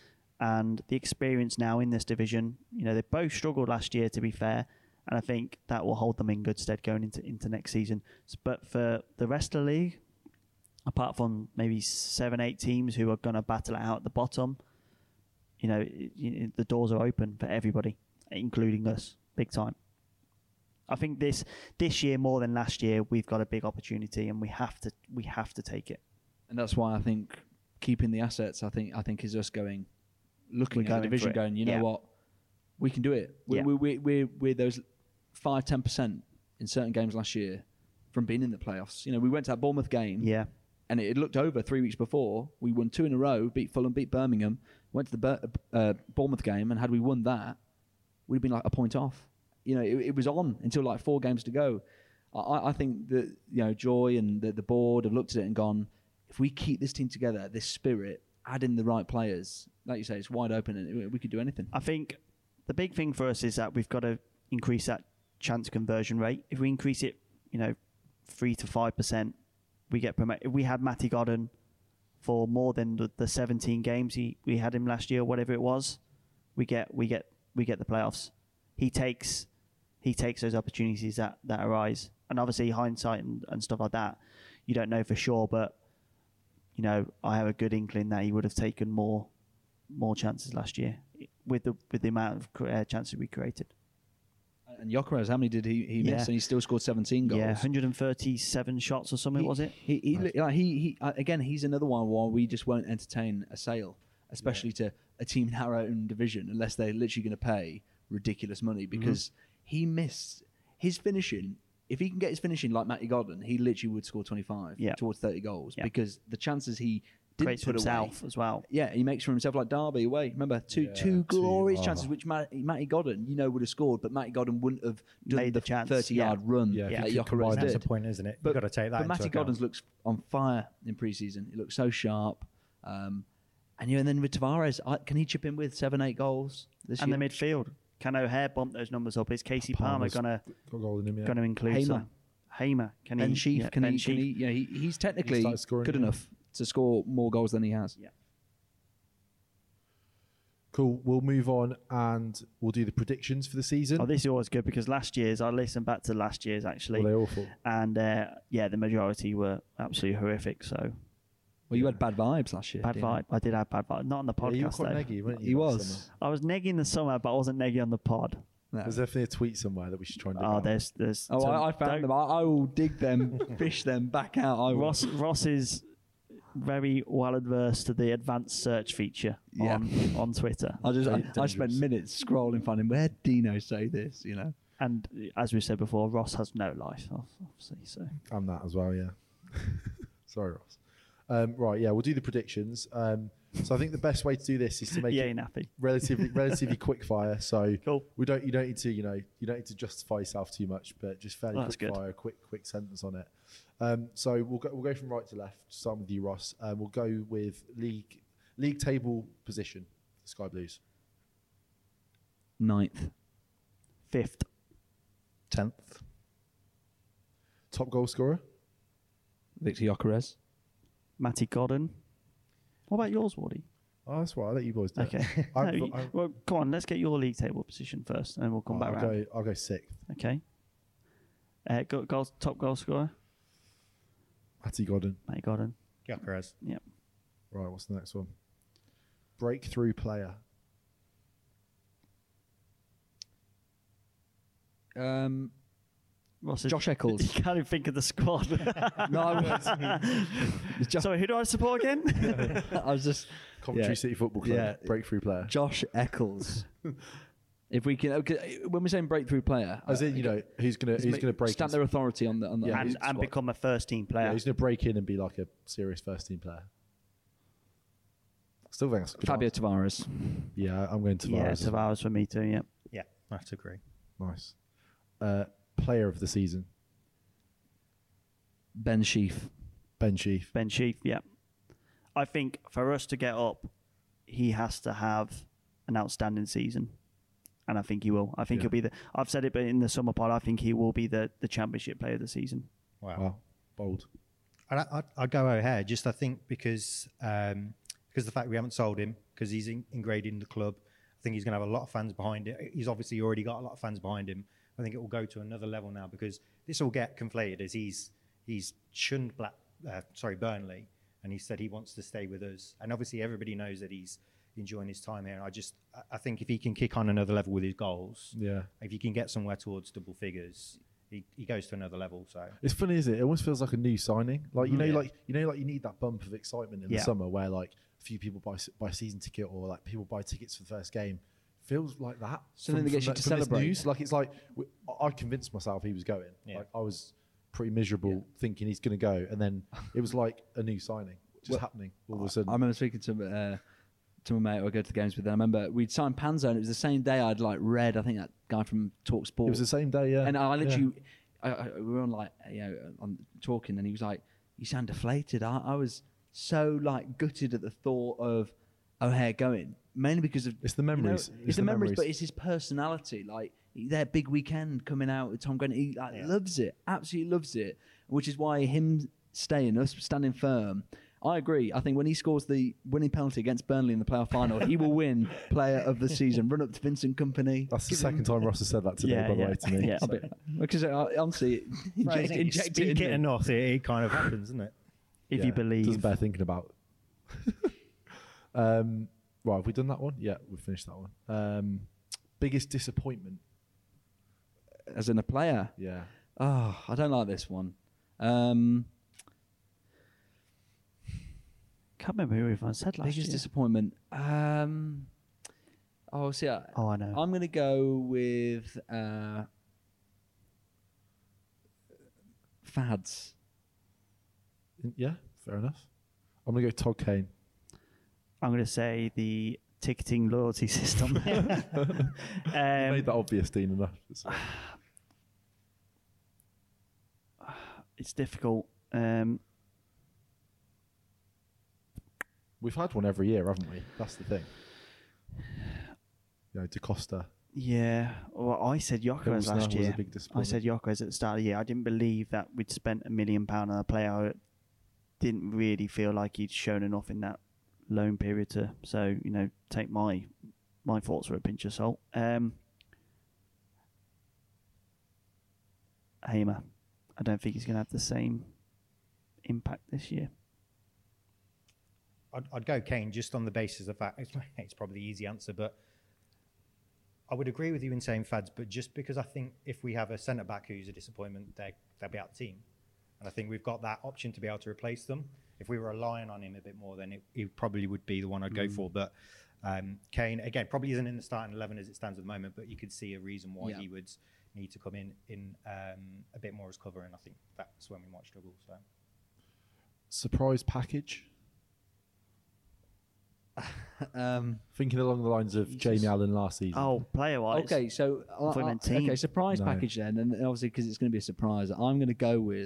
and the experience now in this division. You know, they both struggled last year, to be fair, and I think that will hold them in good stead going into into next season. S- But for the rest of the league, apart from maybe seven, eight teams who are going to battle it out at the bottom, you know, it- you- the doors are open for everybody, including us, big time. I think this this year more than last year, we've got a big opportunity, and we have to we have to take it. And that's why I think keeping the assets, I think, I think is us going, looking We're at going the for division, it. going, you know Yeah. what, we can do it. We, Yeah. we, we, we're, we're those five, ten percent in certain games last year from being in the playoffs. You know, we went to that Bournemouth game, Yeah, and it had looked over three weeks before. We won two in a row, beat Fulham, beat Birmingham, went to the Bur- uh, Bournemouth game, and had we won that, we'd have been like a point off. You know, it, it was on until like four games to go. I, I think that, you know, Joy and the, the board have looked at it and gone, if we keep this team together, this spirit, add in the right players, like you say, it's wide open and we could do anything. I think the big thing for us is that we've got to increase that chance conversion rate. If we increase it, you know, three to five percent, we get promoted. If we had Matty Godden for more than the, the seventeen games he we had him last year, whatever it was, we get we get we get the playoffs. He takes he takes those opportunities that, that arise, and obviously hindsight and, and stuff like that, you don't know for sure, but you know, I have a good inkling that he would have taken more more chances last year with the with the amount of cre- uh, chances we created. And Gyökeres, how many did he, he Yeah. miss? And he still scored seventeen goals. Yeah, one hundred thirty-seven shots or something, He- was it? He, he, like he, he uh, again, he's another one where we just won't entertain a sale, especially to a team in our own division, unless they're literally going to pay ridiculous money. Because he missed his finishing. If he can get his finishing like Matty Godden, he literally would score twenty-five Yeah. towards thirty goals. Yeah. Because the chances he didn't Creates put himself away, as well. Yeah, he makes for himself like Derby away. Remember, two Yeah, two two, glorious oh. chances which Matty, Matty Godden, you know, would have scored, but Matty Godden wouldn't have done Made the the chance, thirty-yard yeah. run Yeah, if that you could combine Gyökeres that, That's did. the point, isn't it? But, You've got to take that but into Matty account. Goddens looks on fire in pre-season. He looks so sharp. Um, and you know, and then with Tavares, I, can he chip in with seven, eight goals this And year? the midfield. Can O'Hare bump those numbers up? Is Casey Palmer Palmer's gonna got a goal in him, yeah. gonna include Hamer. some? Hamer, can Ben he? Sheaf, yeah, can, Ben he, Sheaf. can he? You know, he, he's technically started scoring, good yeah. enough to score more goals than he has. Yeah. Cool. We'll move on and we'll do the predictions for the season. Oh, this is always good because last year's, I listened back to last year's actually, Were they awful? and uh, yeah, the majority were absolutely horrific. So Well, you had bad vibes last year. bad didn't you? vibe. I did have bad vibe. Not on the Yeah, you were podcast quite though. neggy, weren't you? He last was. summer? I was negging in the summer, but I wasn't negging on the pod. No. There's definitely a tweet somewhere that we should try and dig Oh, out. there's there's. Oh, some- I, I found don't- them. I, I will dig them, fish them back out. I will. Ross Ross is very well adverse to the advanced search feature Yeah. on on Twitter. I just, I, I Dangerous. spent minutes scrolling, finding where did Dino say this. You know. And as we said before, Ross has no life, obviously. So And that as well, yeah. Sorry, Ross. Um, right, yeah, we'll do the predictions. Um, so I think the best way to do this is to make yeah, it ain't happy. relatively relatively quick fire. So Cool. we don't you don't need to you know you don't need to justify yourself too much, but just fairly Oh, that's quick good. fire, quick quick sentence on it. Um, so we'll go we'll go from right to left. Starting with you, Ross. Um, we'll go with league league table position. Sky Blues. Ninth. Fifth, tenth. Top goal scorer. Victor Gyökeres. Matty Godden. What about yours, Wardy? Oh, that's right. I'll let you boys do Okay. it. No, I've- you- I've- well, come on, let's get your league table position first, and then we'll come back I'll around. go. I'll go sixth. Okay. Uh, go, goal, top goal scorer, Matty Godden. Matty Godden. Gyökeres. Yep. Right. What's the next one? Breakthrough player. Um, Ross is- Josh Eccles. You can't even think of the squad. no, I was. Jo- Sorry, who do I support again? I was just Coventry yeah. City Football Club. Yeah. Breakthrough player. Josh Eccles. If we can, okay, when we're saying breakthrough player, As in, you know, who's gonna Let's who's make- gonna break stamp his- their authority on the on the Yeah, on and, the and squad. become a first team player. Yeah, he's gonna break in and be like a serious first team player. Still think that's a good Fabio answer. Tavares. Yeah, I'm going yeah, Tavares. Tavares for me too. Yeah. Yeah, I have to agree. Nice. Uh, player of the season, Ben Sheaf. Ben Sheaf. Ben Sheaf, yeah. I think for us to get up, he has to have an outstanding season. And I think he will. I think Yeah. he'll be the. I've said it, but in the summer pod, I think he will be the, the championship player of the season. Wow. Wow, bold. And I, I'd, I'd go O'Hare, just I think because um, because the fact we haven't sold him, because he's in, ingrained in the club. I think he's going to have a lot of fans behind it. He's obviously already got a lot of fans behind him. I think it will go to another level now because this will get conflated as he's he's shunned Black, uh, sorry Burnley, and he said he wants to stay with us. And obviously everybody knows that he's enjoying his time here. And I just I think if he can kick on another level with his goals, Yeah. if he can get somewhere towards double figures, he, he goes to another level. So It's funny, isn't it? It almost feels like a new signing. Like you know, Yeah. like you know, like you need that bump of excitement in Yeah. the summer where like a few people buy s- buy a season ticket or like people buy tickets for the first game. Feels like that. Something that gets you the- to this celebrate. news. Like it's like w- I convinced myself he was going. Yeah. Like I was pretty miserable thinking he's going to go, and then it was like a new signing just Well, happening all of a sudden. I remember speaking to uh, to my mate who I go to the games with. And I remember we'd signed Panzo, and it was the same day I'd like read. I think that guy from Talk Sport. it was the same day, yeah. And I Yeah. literally, I, I, we were on like you know on talking, and he was like, "You sound deflated." I, I was so like gutted at the thought of O'Hare going, mainly because of It's the you know, memories. it's, It's the the memories, memories. but it's his personality. Like their big weekend coming out with Tom Grant, he like, Yeah. loves it, absolutely loves it. Which is why him staying, us standing firm. I agree. I think when he scores the winning penalty against Burnley in the playoff final, he will win Player of the Season. Run up to Vincent Kompany. That's the give second him- time Ross has said that today, Yeah, by the yeah, way, to me. yeah. So- I'll be- Because uh, honestly, Right, inject, isn't it? You inject it speak in it me. enough, it, it kind of happens, doesn't it? If Yeah, you believe. Doesn't bear thinking about. um, right, have we done that one? Yeah, we've finished that one. Um, biggest disappointment? As in a player. Yeah. Oh, I don't like this one. Um, Can't remember who everyone said last biggest year. disappointment. Um, oh, see, I, Oh, I know. I'm going to go with uh, Fads. Yeah, fair enough. I'm going to go Todd Kane. I'm going to say the ticketing loyalty system. You um, made that obvious, Dean, enough. So. it's difficult. Um, We've had one every year, haven't we? That's the thing. You know, DaCosta. yeah. Well, I said Jokeres Pilsner last was a year. big I disappointment. said Jokeres at the start of the year. I didn't believe that we'd spent a million pound on a player. I didn't really feel like he'd shown enough in that loan period to. So you know, take my my thoughts with a pinch of salt. Um, Hamer. I don't think he's going to have the same impact this year. I'd, I'd go Kane just on the basis of that. It's, it's probably the easy answer, but I would agree with you in saying Fads, but just because I think if we have a centre back who's a disappointment, they, they'll be out of the team. And I think we've got that option to be able to replace them. If we were relying on him a bit more, then it, it probably would be the one I'd go for. But um, Kane, again, probably isn't in the starting eleven as it stands at the moment, but you could see a reason why Yeah. he would need to come in in um, a bit more as cover, and I think that's when we might struggle. So Surprise package? Um, Thinking along the lines of Jamie Allen last season. Oh, player wise. okay, so I- thought you I- meant team. okay, surprise No. package then, and obviously because it's going to be a surprise, I'm going to go with.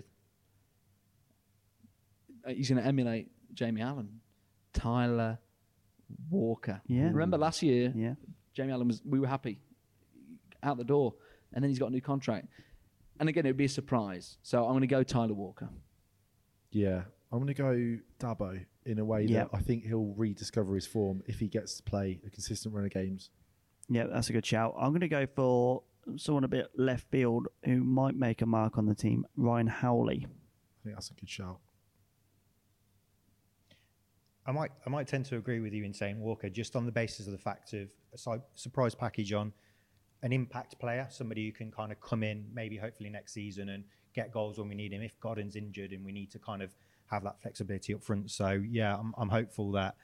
uh, He's going to emulate Jamie Allen, Tyler Walker. Yeah. Remember last year, Yeah. Jamie Allen was. We were happy, out the door, and then he's got a new contract, and again it would be a surprise. So I'm going to go Tyler Walker. Yeah, I'm going to go Dabo in a way Yeah. that I think he'll rediscover his form if he gets to play a consistent run of games. Yeah, that's a good shout. I'm going to go for someone a bit left field who might make a mark on the team, Ryan Howley. I think that's a good shout. I might I might tend to agree with you in saying Walker just on the basis of the fact of a su- surprise package on an impact player, somebody who can kind of come in maybe hopefully next season and get goals when we need him. If Godden's injured and we need to kind of have that flexibility up front. So yeah, I'm, I'm hopeful that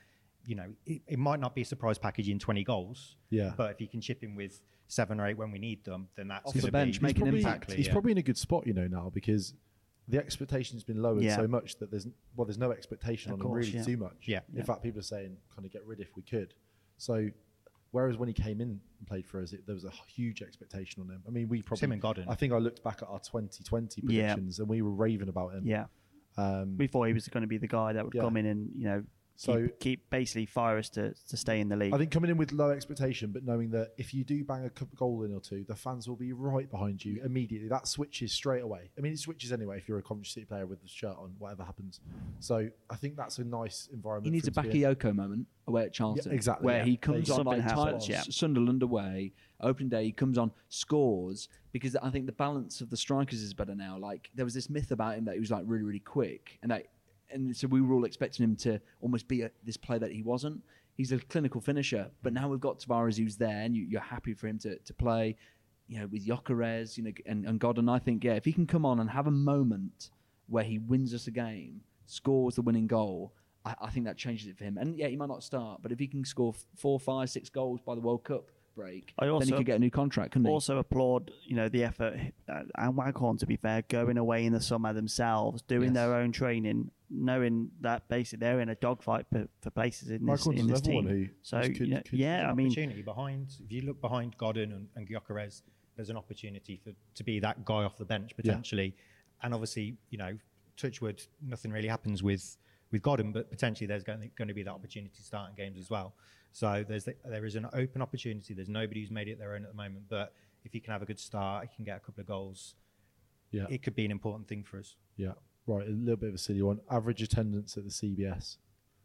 you know, it, it might not be a surprise package in twenty goals. Yeah. But if you can chip in with seven or eight when we need them, then that's Off the gonna bench, be, make an probably, impact. He's yeah. probably in a good spot, you know, now because the expectation's been lowered Yeah. so much that there's well, there's no expectation Of on him course, really yeah. too much. Yeah. In Yeah. fact, people are saying kind of get rid if we could. So, whereas when he came in and played for us, it, there was a huge expectation on him. I mean, we probably him and Godden. I think I looked back at our twenty twenty Yeah. predictions and we were raving about him. Yeah. Um, We thought he was going to be the guy that would Yeah. come in and, you know, So- keep, keep basically fire us to, to stay in the league. I think coming in with low expectation, but knowing that if you do bang a cou- goal in or two, the fans will be right behind you immediately. That switches straight away. I mean, it switches anyway if you're a Coventry City player with the shirt on, whatever happens. So I think that's a nice environment. He needs for a him to be in. Bakayoko moment away at Charlton. Yeah, exactly, Where yeah. he comes There on you go. like Something Ty- happens, yeah. Sunderland away, opening day, he comes on, scores, because I think the balance of the strikers is better now. Like, there was this myth about him that he was like really, really quick. And that, and so we were all expecting him to almost be a, this player that he wasn't. He's a clinical finisher, but now we've got Tavares who's there, and you, you're happy for him to, to play, you know, with Gyökeres, you know, and, and Godden. I think, yeah, if he can come on and have a moment where he wins us a game, scores the winning goal, I, I think that changes it for him. And yeah, he might not start, but if he can score f- four, five, six goals by the World Cup break, I then he also- could get a new contract, couldn't he? Also applaud, you know, the effort uh, and Waghorn, to be fair, going away in the summer themselves, doing Yes. their own training, knowing that basically they're in a dogfight for, for places in this, Waghorn's in this another one team. who so just could- you know, could- yeah, There's I an mean, opportunity behind. If you look behind Godden and, and Gyökeres, there's an opportunity for to be that guy off the bench potentially. And obviously, you know, touchwood, nothing really happens with with Godden, but potentially there's going to, going to be that opportunity to start in games as well. So there's the, there is an open opportunity. There's nobody who's made it their own at the moment, but if he can have a good start, he can get a couple of goals. Yeah. It could be an important thing for us. Yeah. Right. A little bit of a silly one. Average attendance at the C B S.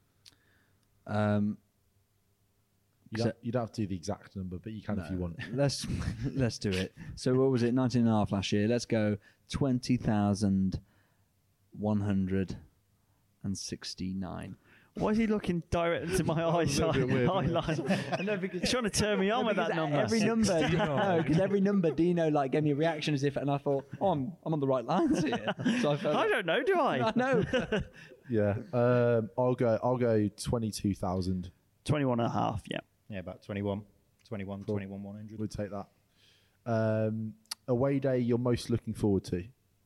Um, You'd, So- have, you'd have to do the exact number, but you can if you No. want. Let's let's do it. So what was it? nineteen and a half last year. Let's go twenty thousand one hundred sixty-nine. why is he looking direct into my eyes? a little bit weird, isn't it? Highlight. I know because He's trying to turn me on with that because number. Every number, no, because every number Dino like gave me a reaction as if, and I thought, oh, I'm I'm on the right lines here. So I, felt I don't know, do I? I know. Yeah. Um, I'll go. I'll go twenty-two thousand. twenty-one and a half, yeah. Yeah, about twenty-one, twenty-one, Cool. twenty-one, one hundred. We'll take that. Um, away day you're most looking forward to?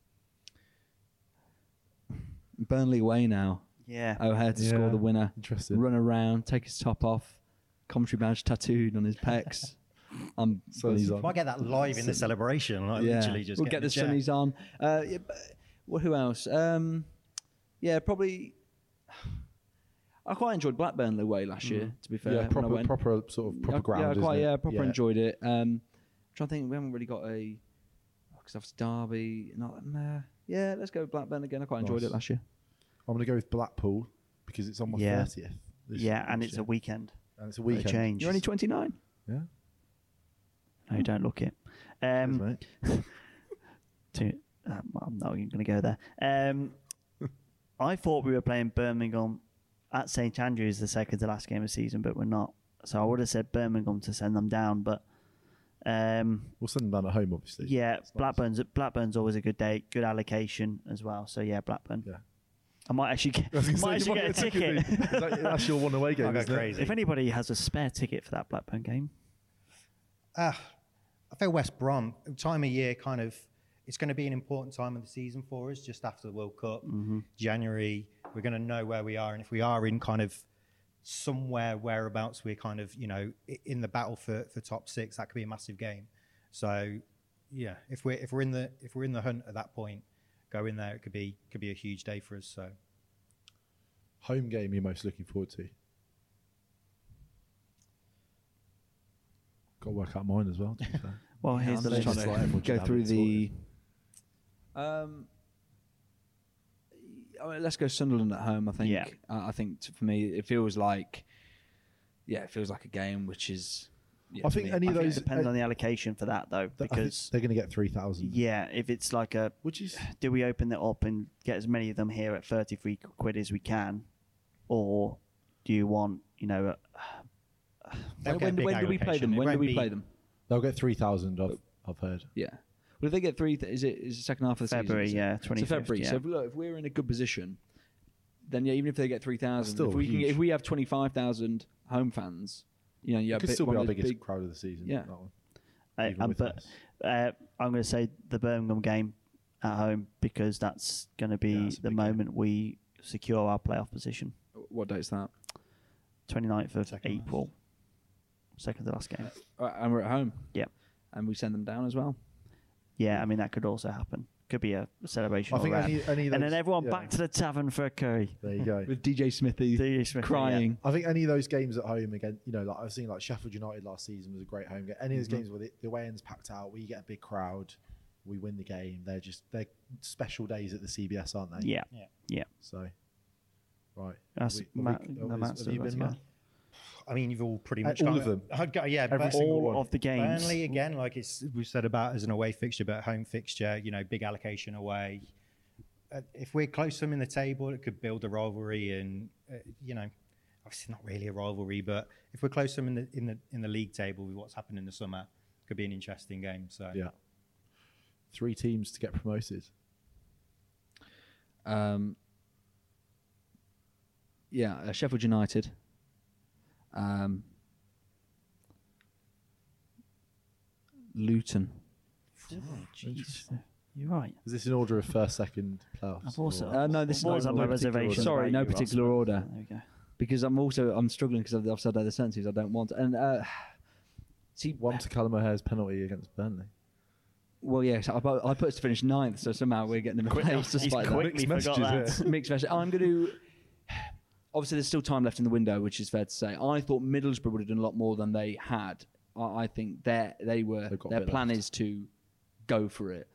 Burnley away now. Yeah. O'Hare to Yeah. score the winner. Interesting. Run around, take his top off, commentary badge tattooed on his pecs. I'm Sunny's You on. might get that live in the celebration. Like yeah. literally just we'll get in the chair. sunnies on. Uh, yeah, but, well, who else? Um, yeah, probably. I quite enjoyed Blackburn away last year. To be fair, Yeah, when I proper, went. proper sort of proper yeah, ground. Yeah, isn't quite. it? Yeah, proper Yeah. enjoyed it. Um, I'm trying to think. We haven't really got a. Because obviously Derby. Not. Nah. Yeah, let's go with Blackburn again. I quite enjoyed Nice. it last year. I'm going to go with Blackpool because it's on my Yeah. thirtieth. Yeah, and it's a weekend. and it's a For a weekend. change. You're only twenty-nine. Yeah. No, you don't look it. Cheers, Um, mate. to, um, I'm not even going to go there. Um, I thought we were playing Birmingham at St Andrews the second to last game of the season, but we're not. So I would have said Birmingham to send them down, but um, We'll send them down at home, obviously. yeah, It's nice. Blackburn's Blackburn's always a good day, good allocation as well. So yeah, Blackburn. Yeah. I might actually get, I was gonna say, might you actually might get a get a ticket. ticket. That- That's your one away game, I'll go isn't it? crazy. If anybody has a spare ticket for that Blackburn game, Ah, I feel West Brom, time of year kind of, it's going to be an important time of the season for us, just after the World Cup. January, we're going to know where we are. And if we are in kind of somewhere, whereabouts, we're kind of, you know, i- in the battle for, for top six, that could be a massive game. So, yeah, if we're, if we're in the, if we're in the hunt at that point, go in there, it could be, could be a huge day for us. So, Home game you're most looking forward to? Got to work out mine as well. To be fair. well, here's I'm the just list. trying like to everyone go should have through it the. Um, I mean, let's go Sunderland at home. I think. Yeah. I I think t- for me, it feels like. Yeah, it feels like a game which is. Yeah, I for think me, any I of think those it depends on the allocation for that though, I think because they're going to get three thousand. yeah, if it's like a, Which is do we open it up and get as many of them here at thirty-three quid as we can, or do you want, you know, a, they'll When, get a when, big when do we play allocation. them? It When do won't we be- play them? they'll get three thousand. I've I've heard. Yeah. Well, if they get three, th- is it is the second half of the February, season? is it? yeah, So twenty-fifth, February. yeah. So if, look, if we're in a good position, then yeah, even if they get three thousand, Still if we can, huge. if we have twenty five thousand home fans, you know, yeah, It could bit- still be one our of those biggest big- crowd of the season. Yeah. that one. Uh, Even um, with but less. uh, I'm going to say the Birmingham game at home because that's going to be Yeah, that's a the big game. moment we secure our playoff position. What date's that? twenty-ninth of Second last. April. Second to last game. Uh, and we're at home. Yeah. And we send them down as well. Yeah, I mean, that could also happen. Could be a celebration. I or think wrap. any, any of and those, then everyone yeah. back to the tavern for a curry. There you go. With D J Smithy D J Smithy, crying. I think any of those games at home again, you know, like I've seen like Sheffield United last season was a great home game. Any of those Mhm. games where the, the away end's packed out, where you get a big crowd, we win the game. They're just they're special days at the C B S, aren't they? Yeah. Yeah. Yeah. So, right. That's Have we- Matt, have we- the have Matt's you the been, best Matt? I mean, you've all pretty Uh, much all gone- of them? I'd go, yeah, Every but single all one. of the games. Burnley again, like it's we said about as an away fixture, but home fixture, you know, big allocation away. Uh, if we're close to them in the table, it could build a rivalry, and uh, you know, obviously not really a rivalry, but if we're close to them in the in the in the league table with what's happened in the summer, it could be an interesting game. So Yeah. Three teams to get promoted. Um, yeah, uh, Sheffield United. Um, Luton. Oh, jeez. You're right. Is this in order of first, second playoffs? I've also- or- Uh, no, this is I've always not had no my particular reservations order. Sorry, about no you, Ross, particular but order. There you go. Because I'm also I'm struggling because I've, I've said other sentences I don't want. And uh, see, One to Callum O'Hare's penalty against Burnley. well, yes, I, put- I put us to finish ninth, so somehow we're getting in the playoffs He's despite that. quickly Mixed forgot messages that. here. Mixed message. I'm going to. Obviously, there's still time left in the window, which is fair to say. I thought Middlesbrough would have done a lot more than they had. I, I think they they were They've got a their bit plan left. is to go for it.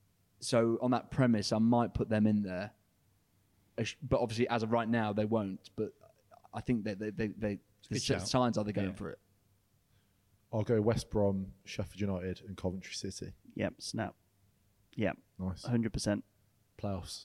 So on that premise, I might put them in there. As- But obviously, as of right now, they won't. But I think that they, they, they, the good shout. signs are they're going Yeah. for it. I'll go West Brom, Sheffield United, and Coventry City. Yep, snap. Yep, Nice. one hundred percent. Playoffs.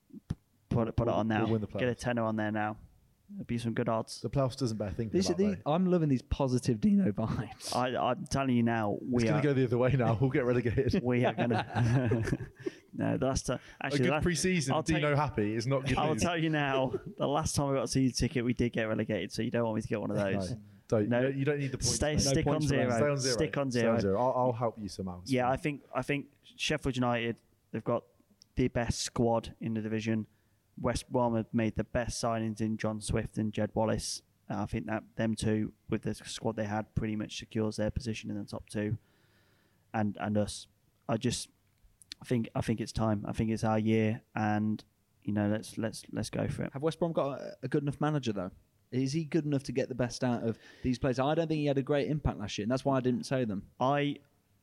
Put it, put it We'll- on now. we'll win the Get a playoffs. tenner on there now. It'd be some good odds. The playoffs doesn't bear thinking These are about. the, though. I'm loving these positive Dino vibes. I, I'm telling you now, It's we going are. to go the other way now. We'll get relegated. we are gonna. No, the last time. A Actually, good last, pre-season, I'll tell Dino you- happy is not good I'll news. tell you now. The last time I got a season ticket, we did get relegated. So you don't want me to get one of those. No, don't, No. you don't, you don't need the points. Stay, mate. stick on points for zero. them. Stay on zero. Stick on Stay zero. I'll, I'll help you somehow. It's Yeah, fine. I think I think Sheffield United, they've got the best squad in the division. West Brom have made the best signings in John Swift and Jed Wallace. Uh, I think that them two, with the squad they had, pretty much secures their position in the top two. And and us, I just I think I think it's time. I think it's our year, and you know let's let's let's go for it. Have West Brom got a, a good enough manager though? Is he good enough to get the best out of these players? I don't think he had a great impact last year, and that's why I didn't say them. I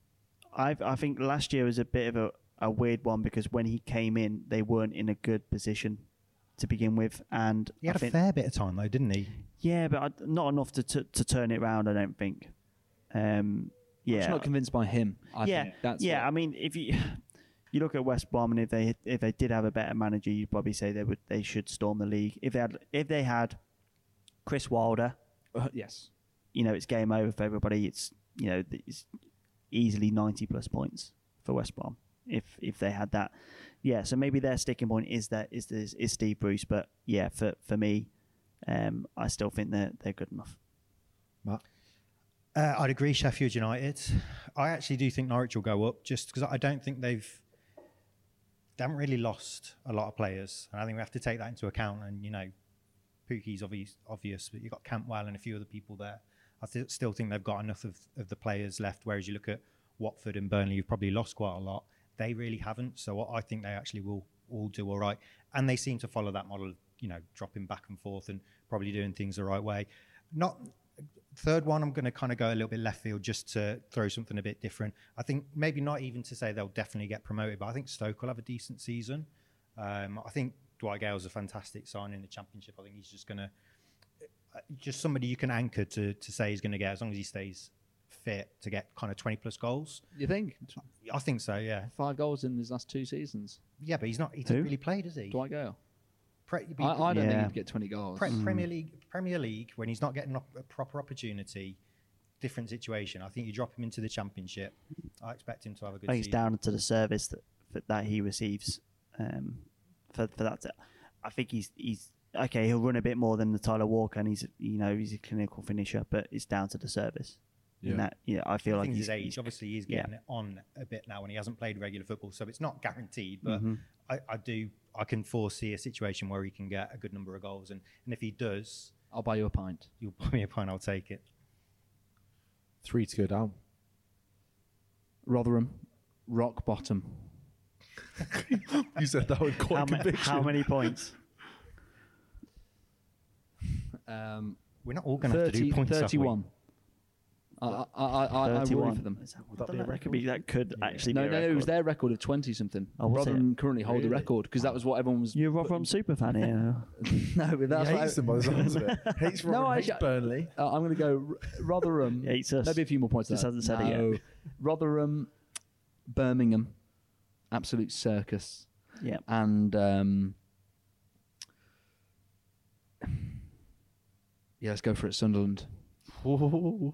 I I think last year was a bit of a, a weird one because when he came in, they weren't in a good position to begin with, and he had I a think, fair bit of time though, didn't he? yeah, but I, not enough to, to to turn it around. I don't think. Um, I'm yeah, just not convinced by him. I yeah, think that's yeah. what- I mean, if you you look at West Brom, and if they if they did have a better manager, you'd probably say they would they should storm the league. If they had if they had Chris Wilder, Uh, yes. you know, it's game over for everybody. It's you know, it's easily ninety plus points for West Brom if if they had that. Yeah, so maybe their sticking point is that is is, is Steve Bruce, but yeah, for for me, um, I still think they're they're good enough. Matt. Uh, I'd agree, Sheffield United. I actually do think Norwich will go up, just because I don't think they've they haven't really lost a lot of players, and I think we have to take that into account. And you know, Pookie's obvious, obvious, but you've got Campbell and a few other people there. I th- still think they've got enough of, of the players left. Whereas you look at Watford and Burnley, you've probably lost quite a lot. They really haven't. So I think they actually will all do all right, and they seem to follow that model of, you know, dropping back and forth and probably doing things the right way. Not. Third one, I'm going to kind of go a little bit left field just to throw something a bit different. I think maybe not even to say they'll definitely get promoted, but I think Stoke will have a decent season. Um, I think Dwight Gale's a fantastic sign in the Championship. I think he's just going to, just somebody you can anchor to to say he's going to get, as long as he stays fit, to get kind of twenty plus goals. You think? I think so, yeah. Five goals in his last two seasons. Yeah, but he's not, he doesn't really play, does he? Dwight Gale. Pre- I, I don't Yeah. think he'd get twenty goals. Pre- Premier League, Premier League, when he's not getting op- a proper opportunity, different situation. I think you drop him into the Championship. I expect him to have a good I think it's season. down to the service that that, that he receives um, for for that. To, I think he's he's okay, he'll run a bit more than the Tyler Walker, and he's you know he's a clinical finisher, but it's down to the service. Yeah. And that, yeah, I feel I like think he's, his age. he's- Obviously, he's yeah. getting it on a bit now, and he hasn't played regular football, so it's not guaranteed. But Mhm. I, I do, I can foresee a situation where he can get a good number of goals, and, and if he does, I'll buy you a pint. You'll buy me a pint. I'll take it. Three to go down. Rotherham, rock bottom. You said that with quite how, ma- conviction. how many points? Um, We're not all going to have to do points. have we? thirty-one. I, I, I, I, I worry thirty-one. for them. Is that, Would I that don't be a know, that could be that could actually No, be a no, no, it record. was their record of twenty something. Oh, was it? Rotherham currently hold the Really? record because that was what everyone was. You're a Rotherham super fan here. No, but that's he what hates I- them by the sounds of it. Hates No, Rotherham, I hates sh- Burnley. Uh, I'm going to go R- Rotherham. Hates us. Maybe a few more points. Just there. hasn't said it No. yet. Rotherham, Birmingham, absolute circus. Yeah. And um, yeah, let's go for it. Sunderland. Ooh.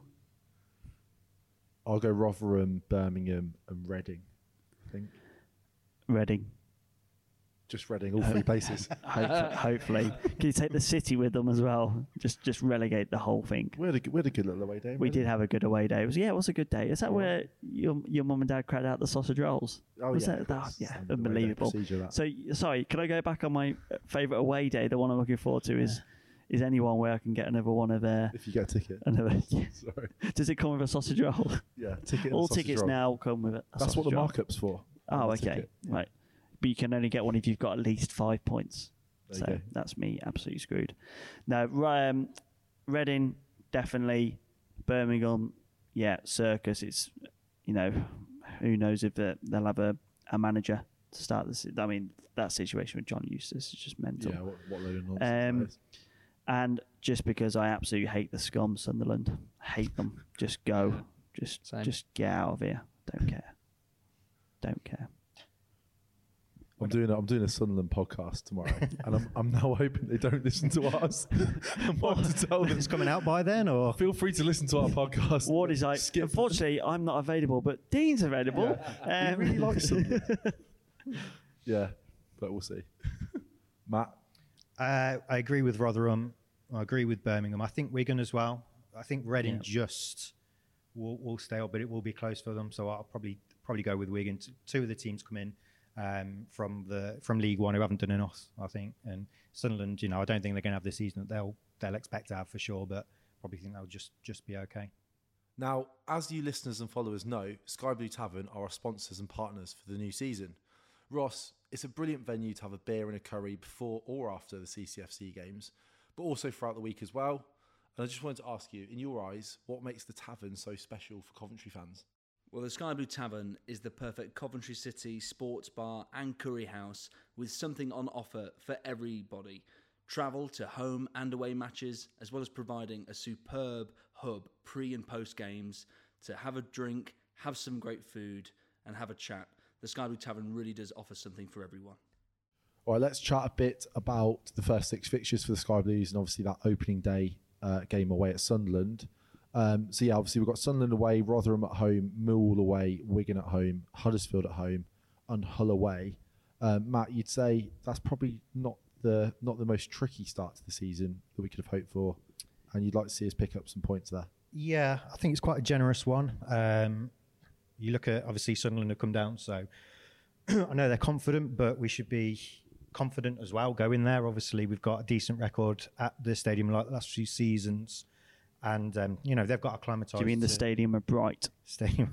I'll go Rotherham, Birmingham, and Reading. I think Reading. just Reading, all three places. Hope- hopefully, can you take the City with them as well? Just just relegate the whole thing. We had a, good- we had a good little away day. We Reading. did have a good away day. It was yeah, it was a good day. Is that where your your mum and dad cracked out the sausage rolls? Oh, was yeah, that, of that- course. yeah, Standard away day unbelievable. procedure, that. So y- sorry, can I go back on my favourite away day? The one I'm looking forward to is is anyone where I can get another one of their If you get a ticket. another. Sorry. Does it come with a sausage roll? Yeah, ticket. and All sausage tickets roll. now come with a That's what the sausage roll. markup's for. Oh, on the okay, ticket. right. But you can only get one if you've got at least five points. There you So go. that's me absolutely screwed. No, um, Reading definitely, Birmingham, yeah, circus. It's you know, who knows if the, they'll have a, a manager to start this. I mean, that situation with John Eustace is just mental. Yeah, what, what load of nonsense that Um, is. and just because I absolutely hate the scum, Sunderland, hate them. Just go, just Same. just get out of here. Don't care. Don't care. I'm doing a, I'm doing a Sunderland podcast tomorrow, and I'm I'm now hoping they don't listen to us. I'm about to tell them It's coming out by then, or feel free to listen to our podcast. Ward is like, Skip. unfortunately, I'm not available, but Dean's available. He Um, really likes Sunderland. Yeah, but we'll see. Matt, Uh, I agree with Rotherham. I agree with Birmingham. I think Wigan as well. I think Reading Yeah. just will, will stay up, but it will be close for them. So I'll probably probably go with Wigan. T- Two of the teams come in um, from the from League One who haven't done enough, I think. And Sunderland, you know, I don't think they're going to have the season that they'll they'll expect to have for sure, but probably think they'll just just be okay. Now, as you listeners and followers know, Sky Blue Tavern are our sponsors and partners for the new season. Ross, it's a brilliant venue to have a beer and a curry before or after the C C F C games, but also throughout the week as well. And I just wanted to ask you, in your eyes, what makes the tavern so special for Coventry fans? Well, the Sky Blue Tavern is the perfect Coventry City sports bar and curry house with something on offer for everybody. Travel to home and away matches, as well as providing a superb hub pre and post games to have a drink, have some great food, and have a chat. The Sky Blue Tavern really does offer something for everyone. all right, let's chat a bit about the first six fixtures for the Sky Blues, and obviously that opening day uh, game away at Sunderland. Um, so yeah, obviously we've got Sunderland away, Rotherham at home, Millwall away, Wigan at home, Huddersfield at home, and Hull away. Um, Matt, you'd say that's probably not the not the most tricky start to the season that we could have hoped for, and you'd like to see us pick up some points there. Yeah, I think it's quite a generous one. Um, you look at, obviously, Sunderland have come down, so I know they're confident, but we should be confident as well going there. Obviously, we've got a decent record at the stadium like the last few seasons, and, um, you know, they've got acclimatised. Do you mean the to- stadium of Bright? Stadium.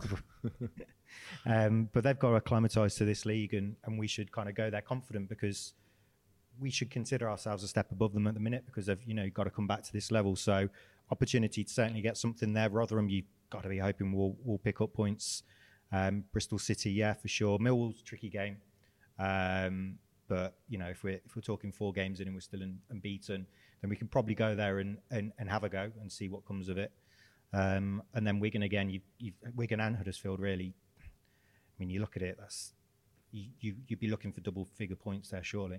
um, but they've got acclimatised to this league, and, and we should kind of go there confident because we should consider ourselves a step above them at the minute because they've, you know, got to come back to this level. So opportunity to certainly get something there. Rotherham, you've got to be hoping we'll, we'll pick up points. Um, Bristol City, yeah, for sure. Millwall's a tricky game. Um, but, you know, if we're, if we're talking four games in and we're still un, unbeaten, then we can probably go there and, and, and have a go and see what comes of it. Um, and then Wigan again, you, you've, Wigan and Huddersfield really, I mean, you look at it, that's you, you, you'd be looking for double figure points there, surely.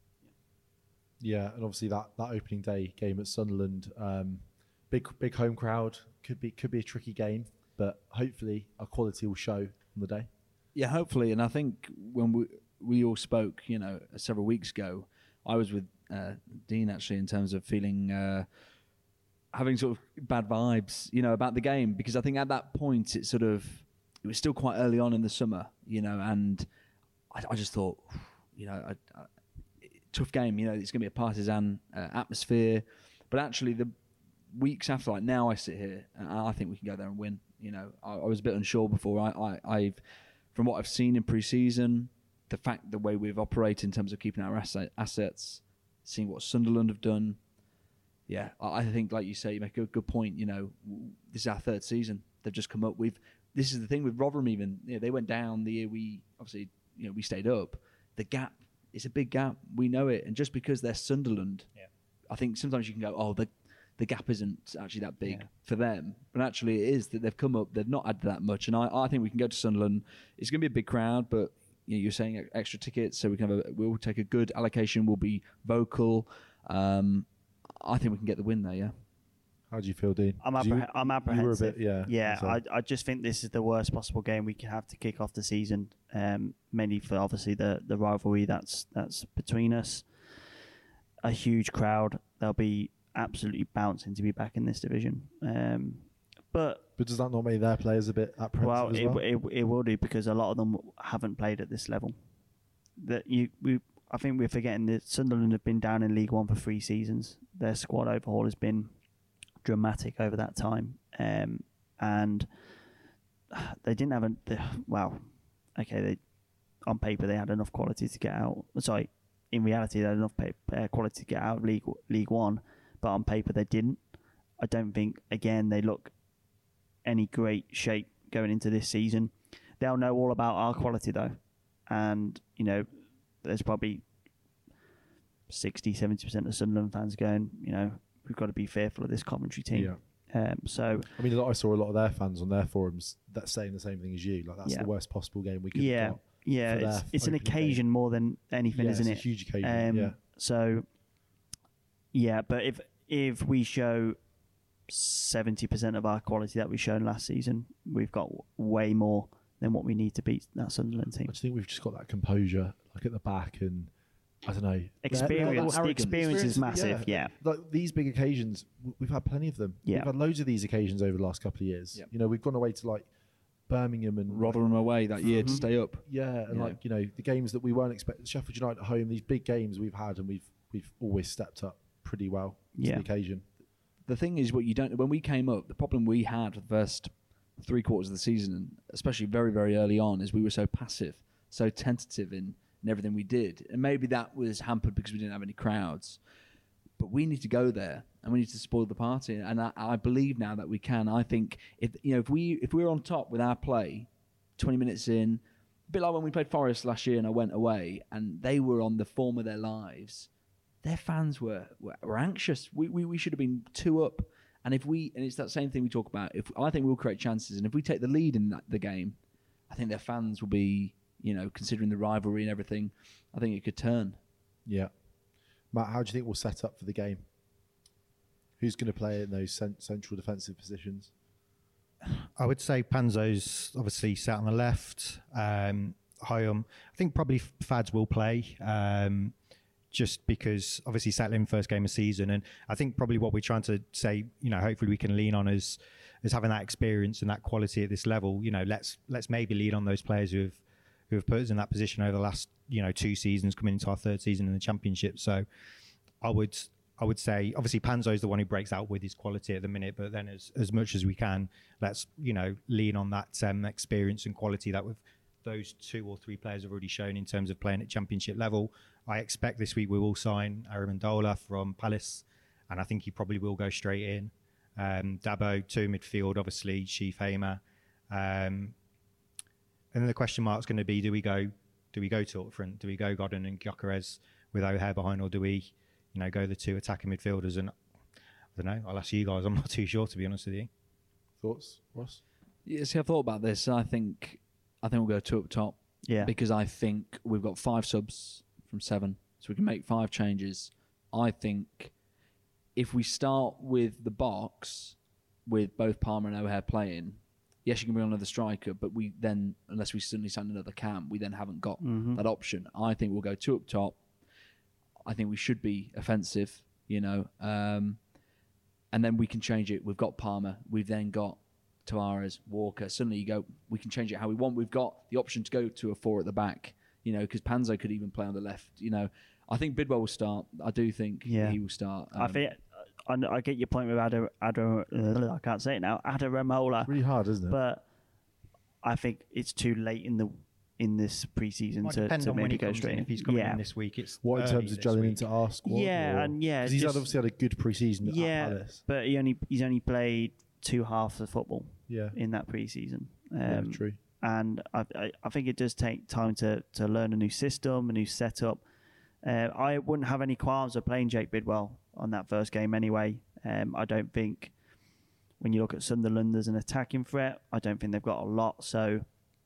Yeah, and obviously that, that opening day game at Sunderland, um, big big home crowd, could be could be a tricky game, but hopefully our quality will show on the day. Yeah, hopefully. And I think when we we all spoke, you know, several weeks ago, I was with uh, Dean actually in terms of feeling uh, having sort of bad vibes, you know, about the game, because I think at that point it sort of it was still quite early on in the summer, you know, and I, I just thought, you know, I, I, tough game, you know, it's going to be a partisan uh, atmosphere, but actually the weeks after, like now I sit here and I think we can go there and win. You know, I, I was a bit unsure before. I, I, I've, from what I've seen in pre-season, the fact the way we've operated in terms of keeping our asset, assets, seeing what Sunderland have done, yeah, I, I think, like you say, you make a good point. You know, this is our third season. They've just come up. We've. This is the thing with Rotherham. Even you know, they went down the year we obviously you know we stayed up. The gap is a big gap. We know it, and just because they're Sunderland, yeah. I think sometimes you can go, oh, the the gap isn't actually that big yeah. for them, but actually it is that they've come up. They've not added that much, and I, I think we can go to Sunderland. It's going to be a big crowd, but you know, you're saying extra tickets, so we can have a, we'll take a good allocation. We'll be vocal. Um, I think we can get the win there. Yeah. How do you feel, Dean? I'm, appreh- you, I'm apprehensive. You were a bit, yeah. Yeah, so. I, I just think this is the worst possible game we could have to kick off the season. Um, mainly for obviously the, the rivalry that's that's between us. A huge crowd. They'll be absolutely bouncing to be back in this division. Um, but but does that not make their players a bit apprehensive well, as it, well? It, it will do, because a lot of them haven't played at this level. That you we. I think we're forgetting that Sunderland have been down in League One for three seasons. Their squad overhaul has been dramatic over that time, um, and they didn't have a the, well. Okay, they on paper they had enough quality to get out. Sorry, in reality they had enough pay, uh, quality to get out of League League One, but on paper they didn't. I don't think again they look any great shape going into this season. They'll know all about our quality though, and you know. There's probably sixty, seventy percent of Sunderland fans going, you know, we've got to be fearful of this Coventry team. Yeah. Um, so I mean, I saw a lot of their fans on their forums that saying the same thing as you. Like that's yeah. the worst possible game we could yeah. have got. Yeah, it's, it's an occasion game. more than anything, yeah, isn't it's it? A huge occasion. Um, yeah. So, yeah, but if if we show seventy percent of our quality that we've shown last season, we've got w- way more than what we need to beat that Sunderland team. I just think we've just got that composure, like at the back, and I don't know. Experience, the experience is massive. Yeah, yeah. Like these big occasions, we've had plenty of them. Yeah, we've had loads of these occasions over the last couple of years. Yep. You know, we've gone away to like Birmingham and Rotherham away that year mm-hmm. to stay up. Yeah, and yeah. like you know the games that we weren't expecting. Sheffield United at home, these big games we've had, and we've we've always stepped up pretty well to yeah. the occasion. The thing is, what you don't when we came up, the problem we had for the first three quarters of the season, especially very, very early on, is we were so passive, so tentative in, in everything we did. And maybe that was hampered because we didn't have any crowds. But we need to go there and we need to spoil the party. And I, I believe now that we can. I think if you know if we if we were on top with our play, twenty minutes in, a bit like when we played Forest last year and I went away and they were on the form of their lives, their fans were were, were anxious. We, we we should have been two up. And if we, and it's that same thing we talk about. If I think we'll create chances, and if we take the lead in that, the game, I think their fans will be, you know, considering the rivalry and everything. I think it could turn. Yeah, Matt, how do you think we'll set up for the game? Who's going to play in those cent- central defensive positions? I would say Panzo's obviously sat on the left. Um, Hyam, I think probably Fads will play. Um, just because obviously settling first game of season. And I think probably what we're trying to say, you know, hopefully we can lean on as, as having that experience and that quality at this level. You know, let's let's maybe lean on those players who have who have put us in that position over the last, you know, two seasons, coming into our third season in the Championship. So I would I would say, obviously Panzo is the one who breaks out with his quality at the minute, but then as, as much as we can, let's, you know, lean on that um, experience and quality that we've those two or three players have already shown in terms of playing at Championship level. I expect this week we will sign Aramandola from Palace, and I think he probably will go straight in. Um, Dabo, two midfield, obviously, Sheaf Hamer. Um, and then the question mark is going to be, do we go do we go to up front? Do we go Godden and Gyökeres with O'Hare behind, or do we, you know, go the two attacking midfielders? And I don't know, I'll ask you guys. I'm not too sure, to be honest with you. Thoughts, Ross? Yeah, see, I've thought about this. I think I think we'll go two up top. Yeah. Because I think we've got five subs from seven, so we can make five changes. I think if we start with the box with both Palmer and O'Hare playing, yes, you can bring on another striker, but we then, unless we suddenly sign another cam, we then haven't got mm-hmm. that option. I think we'll go two up top. I think we should be offensive, you know, um, and then we can change it. We've got Palmer. We've then got Tavares, Walker. Suddenly you go, we can change it how we want. We've got the option to go to a four at the back, you know, because Panzo could even play on the left. You know, I think Bidwell will start. I do think Yeah. he will start. I Um, think I, I get your point with Ada, Ada, uh, I can't say it now, Adaramola. Really hard, isn't it? But I think it's too late in the in this preseason Might to, depend to on when maybe he go comes straight in. in. If he's coming yeah. in this week, it's What in early terms of this gelling week. into our squad? Yeah, or- and yeah, 'cause he's had just- obviously had a good preseason at Yeah, Palace. but he only he's only played two halves of football. Yeah. in that preseason. Um, Yeah, true. And I, I, I think it does take time to to learn a new system, a new setup. Uh, I wouldn't have any qualms of playing Jake Bidwell on that first game anyway. Um, I don't think when you look at Sunderland as an attacking threat, I don't think they've got a lot. So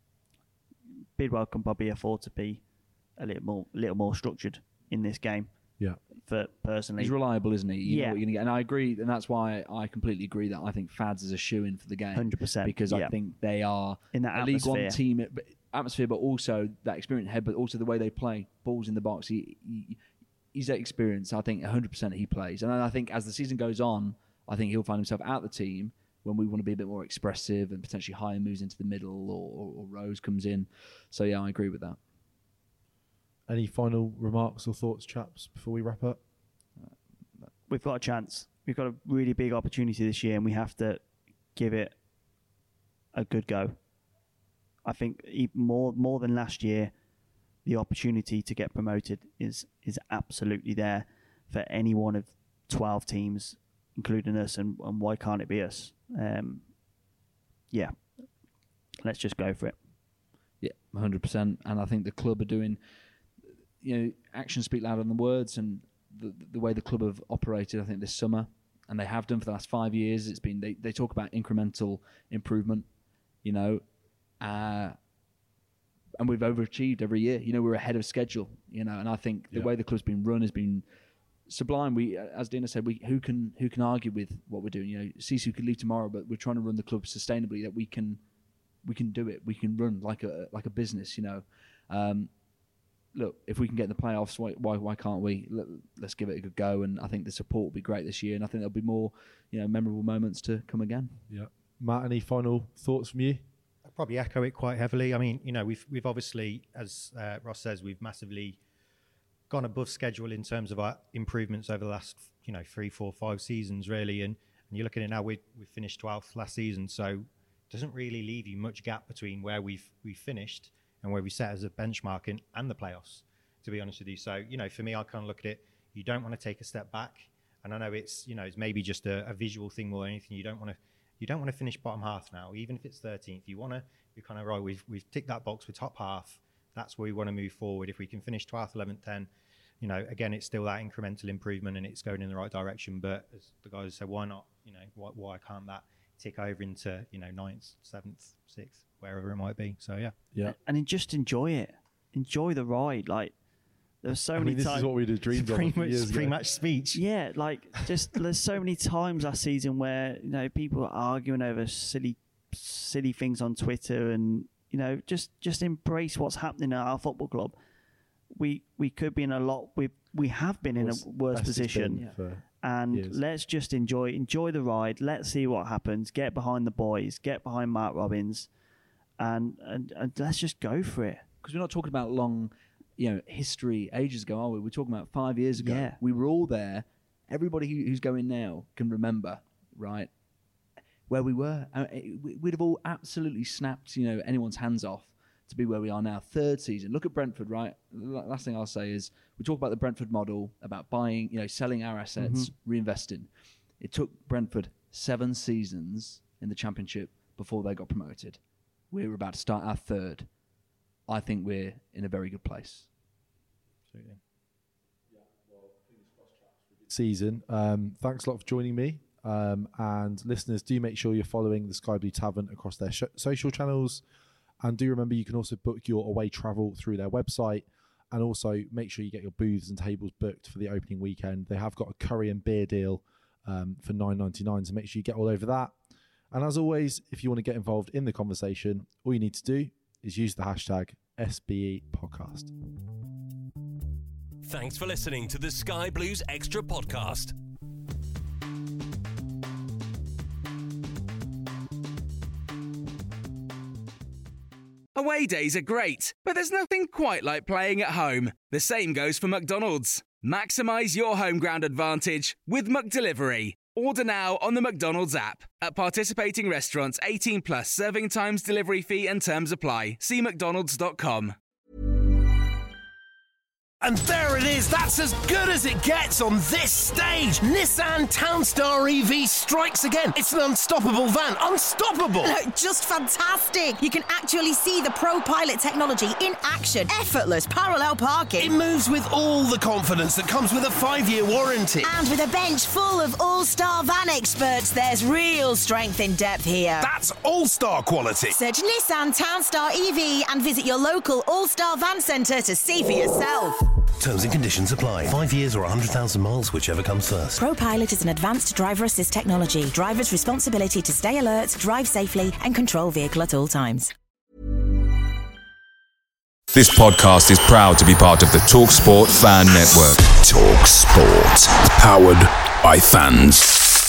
Bidwell can probably afford to be a little more, little more structured in this game. Yeah. For personally, He's reliable, isn't he? You Yeah. know what you're gonna get, and I agree, and that's why I completely agree that I think Fads is a shoe-in for the game, one hundred percent. because yeah. I think they are in that a League One atmosphere. team, but atmosphere, but also that experience head, but also the way they play, balls in the box. He, he he's that experience. I think one hundred percent he plays, and then I think as the season goes on, I think he'll find himself out the team when we want to be a bit more expressive and potentially higher moves into the middle, or, or, or Rose comes in. So yeah, I agree with that. Any final remarks or thoughts, chaps, before we wrap up? We've got a chance. We've got a really big opportunity this year, and we have to give it a good go. I think even more more than last year, the opportunity to get promoted is is absolutely there for any one of twelve teams, including us. And, and why can't it be us? Um, yeah, let's just go for it. Yeah, one hundred percent. And I think the club are doing, you know, actions speak louder than words, and the, the way the club have operated, I think, this summer, and they have done for the last five years, it's been, they, they talk about incremental improvement, you know, uh, and we've overachieved every year. You know, we're ahead of schedule, you know, and I think the Yeah. way the club's been run has been sublime. We, as Dina said, we who can who can argue with what we're doing? You know, Sisu could leave tomorrow, but we're trying to run the club sustainably, that we can we can do it. We can run like a like a business, you know. Um, look, if we can get in the playoffs, why why, why can't we? Let, let's give it a good go. And I think the support will be great this year, and I think there'll be more, you know, memorable moments to come again. Yeah. Matt, any final thoughts from you? I'd probably echo it quite heavily. I mean, you know, we've we've obviously, as uh, Ross says, we've massively gone above schedule in terms of our improvements over the last, you know, three, four, five seasons, really. And, and you're looking at now, we we finished twelfth last season, so it doesn't really leave you much gap between where we've we finished and where we set as a benchmark in, and the playoffs, to be honest with you. So, you know, for me, I kind of look at it, you don't want to take a step back. And I know it's, you know, it's maybe just a, a visual thing more than anything. You don't want to You don't want to finish bottom half now, even if it's thirteenth. You want to, you're kind of right. We've we've ticked that box with top half. That's where we want to move forward. If we can finish twelfth, eleventh, ten, you know, again, it's still that incremental improvement and it's going in the right direction. But as the guys said, why not? You know, why, why can't that tick over into, you know, ninth, seventh, sixth, wherever it might be? So yeah, yeah, and then just enjoy it. Enjoy the ride. Like there's so I many mean, this times. is what we'd have dreamed of. pretty much, years pretty ago. much speech. Yeah, like just there's so many times last season where, you know, people are arguing over silly, silly things on Twitter, and you know, just just embrace what's happening at our football club. We we could be in a lot. We we have been in a Worst- worse best it's position, been for and years. let's just enjoy enjoy the ride. Let's see what happens. Get behind the boys. Get behind Mark Robbins, and and, and let's just go for it. Because we're not talking about long, you know, history ages ago, are we? We're talking about five years ago. Yeah. We were all there. Everybody who, who's going now can remember, right, where we were. Uh, it- we- We'd have all absolutely snapped, you know, anyone's hands off to be where we are now. Third season. Look at Brentford, right? The la- last thing I'll say is we talk about the Brentford model, about buying, you know, selling our assets, reinvesting. It took Brentford seven seasons in the Championship before they got promoted. We're about to start our third. I think we're in a very good place. Absolutely. Season. Um, thanks a lot for joining me. Um, and listeners, do make sure you're following the Sky Blue Tavern across their sh- social channels. And do remember you can also book your away travel through their website. And also make sure you get your booths and tables booked for the opening weekend. They have got a curry and beer deal um, for nine ninety-nine, so make sure you get all over that. And as always, if you want to get involved in the conversation, all you need to do is use the hashtag S B E podcast. Thanks for listening to the Sky Blues Extra podcast. Away days are great, but there's nothing quite like playing at home. The same goes for McDonald's. Maximise your home ground advantage with McDelivery. Order now on the McDonald's app. At participating restaurants, eighteen plus, serving times, delivery fee and terms apply. See mcdonalds dot com. And there it is, that's as good as it gets on this stage. Nissan Townstar E V strikes again. It's an unstoppable van, unstoppable. Look, just fantastic. You can actually see the ProPilot technology in action. Effortless parallel parking. It moves with all the confidence that comes with a five-year warranty. And with a bench full of all-star van experts, there's real strength in depth here. That's all-star quality. Search Nissan Townstar E V and visit your local all-star van centre to see for yourself. Terms and conditions apply. Five years or one hundred thousand miles, whichever comes first. ProPilot is an advanced driver assist technology. Driver's responsibility to stay alert, drive safely and control vehicle at all times. This podcast is proud to be part of the TalkSport Fan Network. TalkSport. Powered by fans.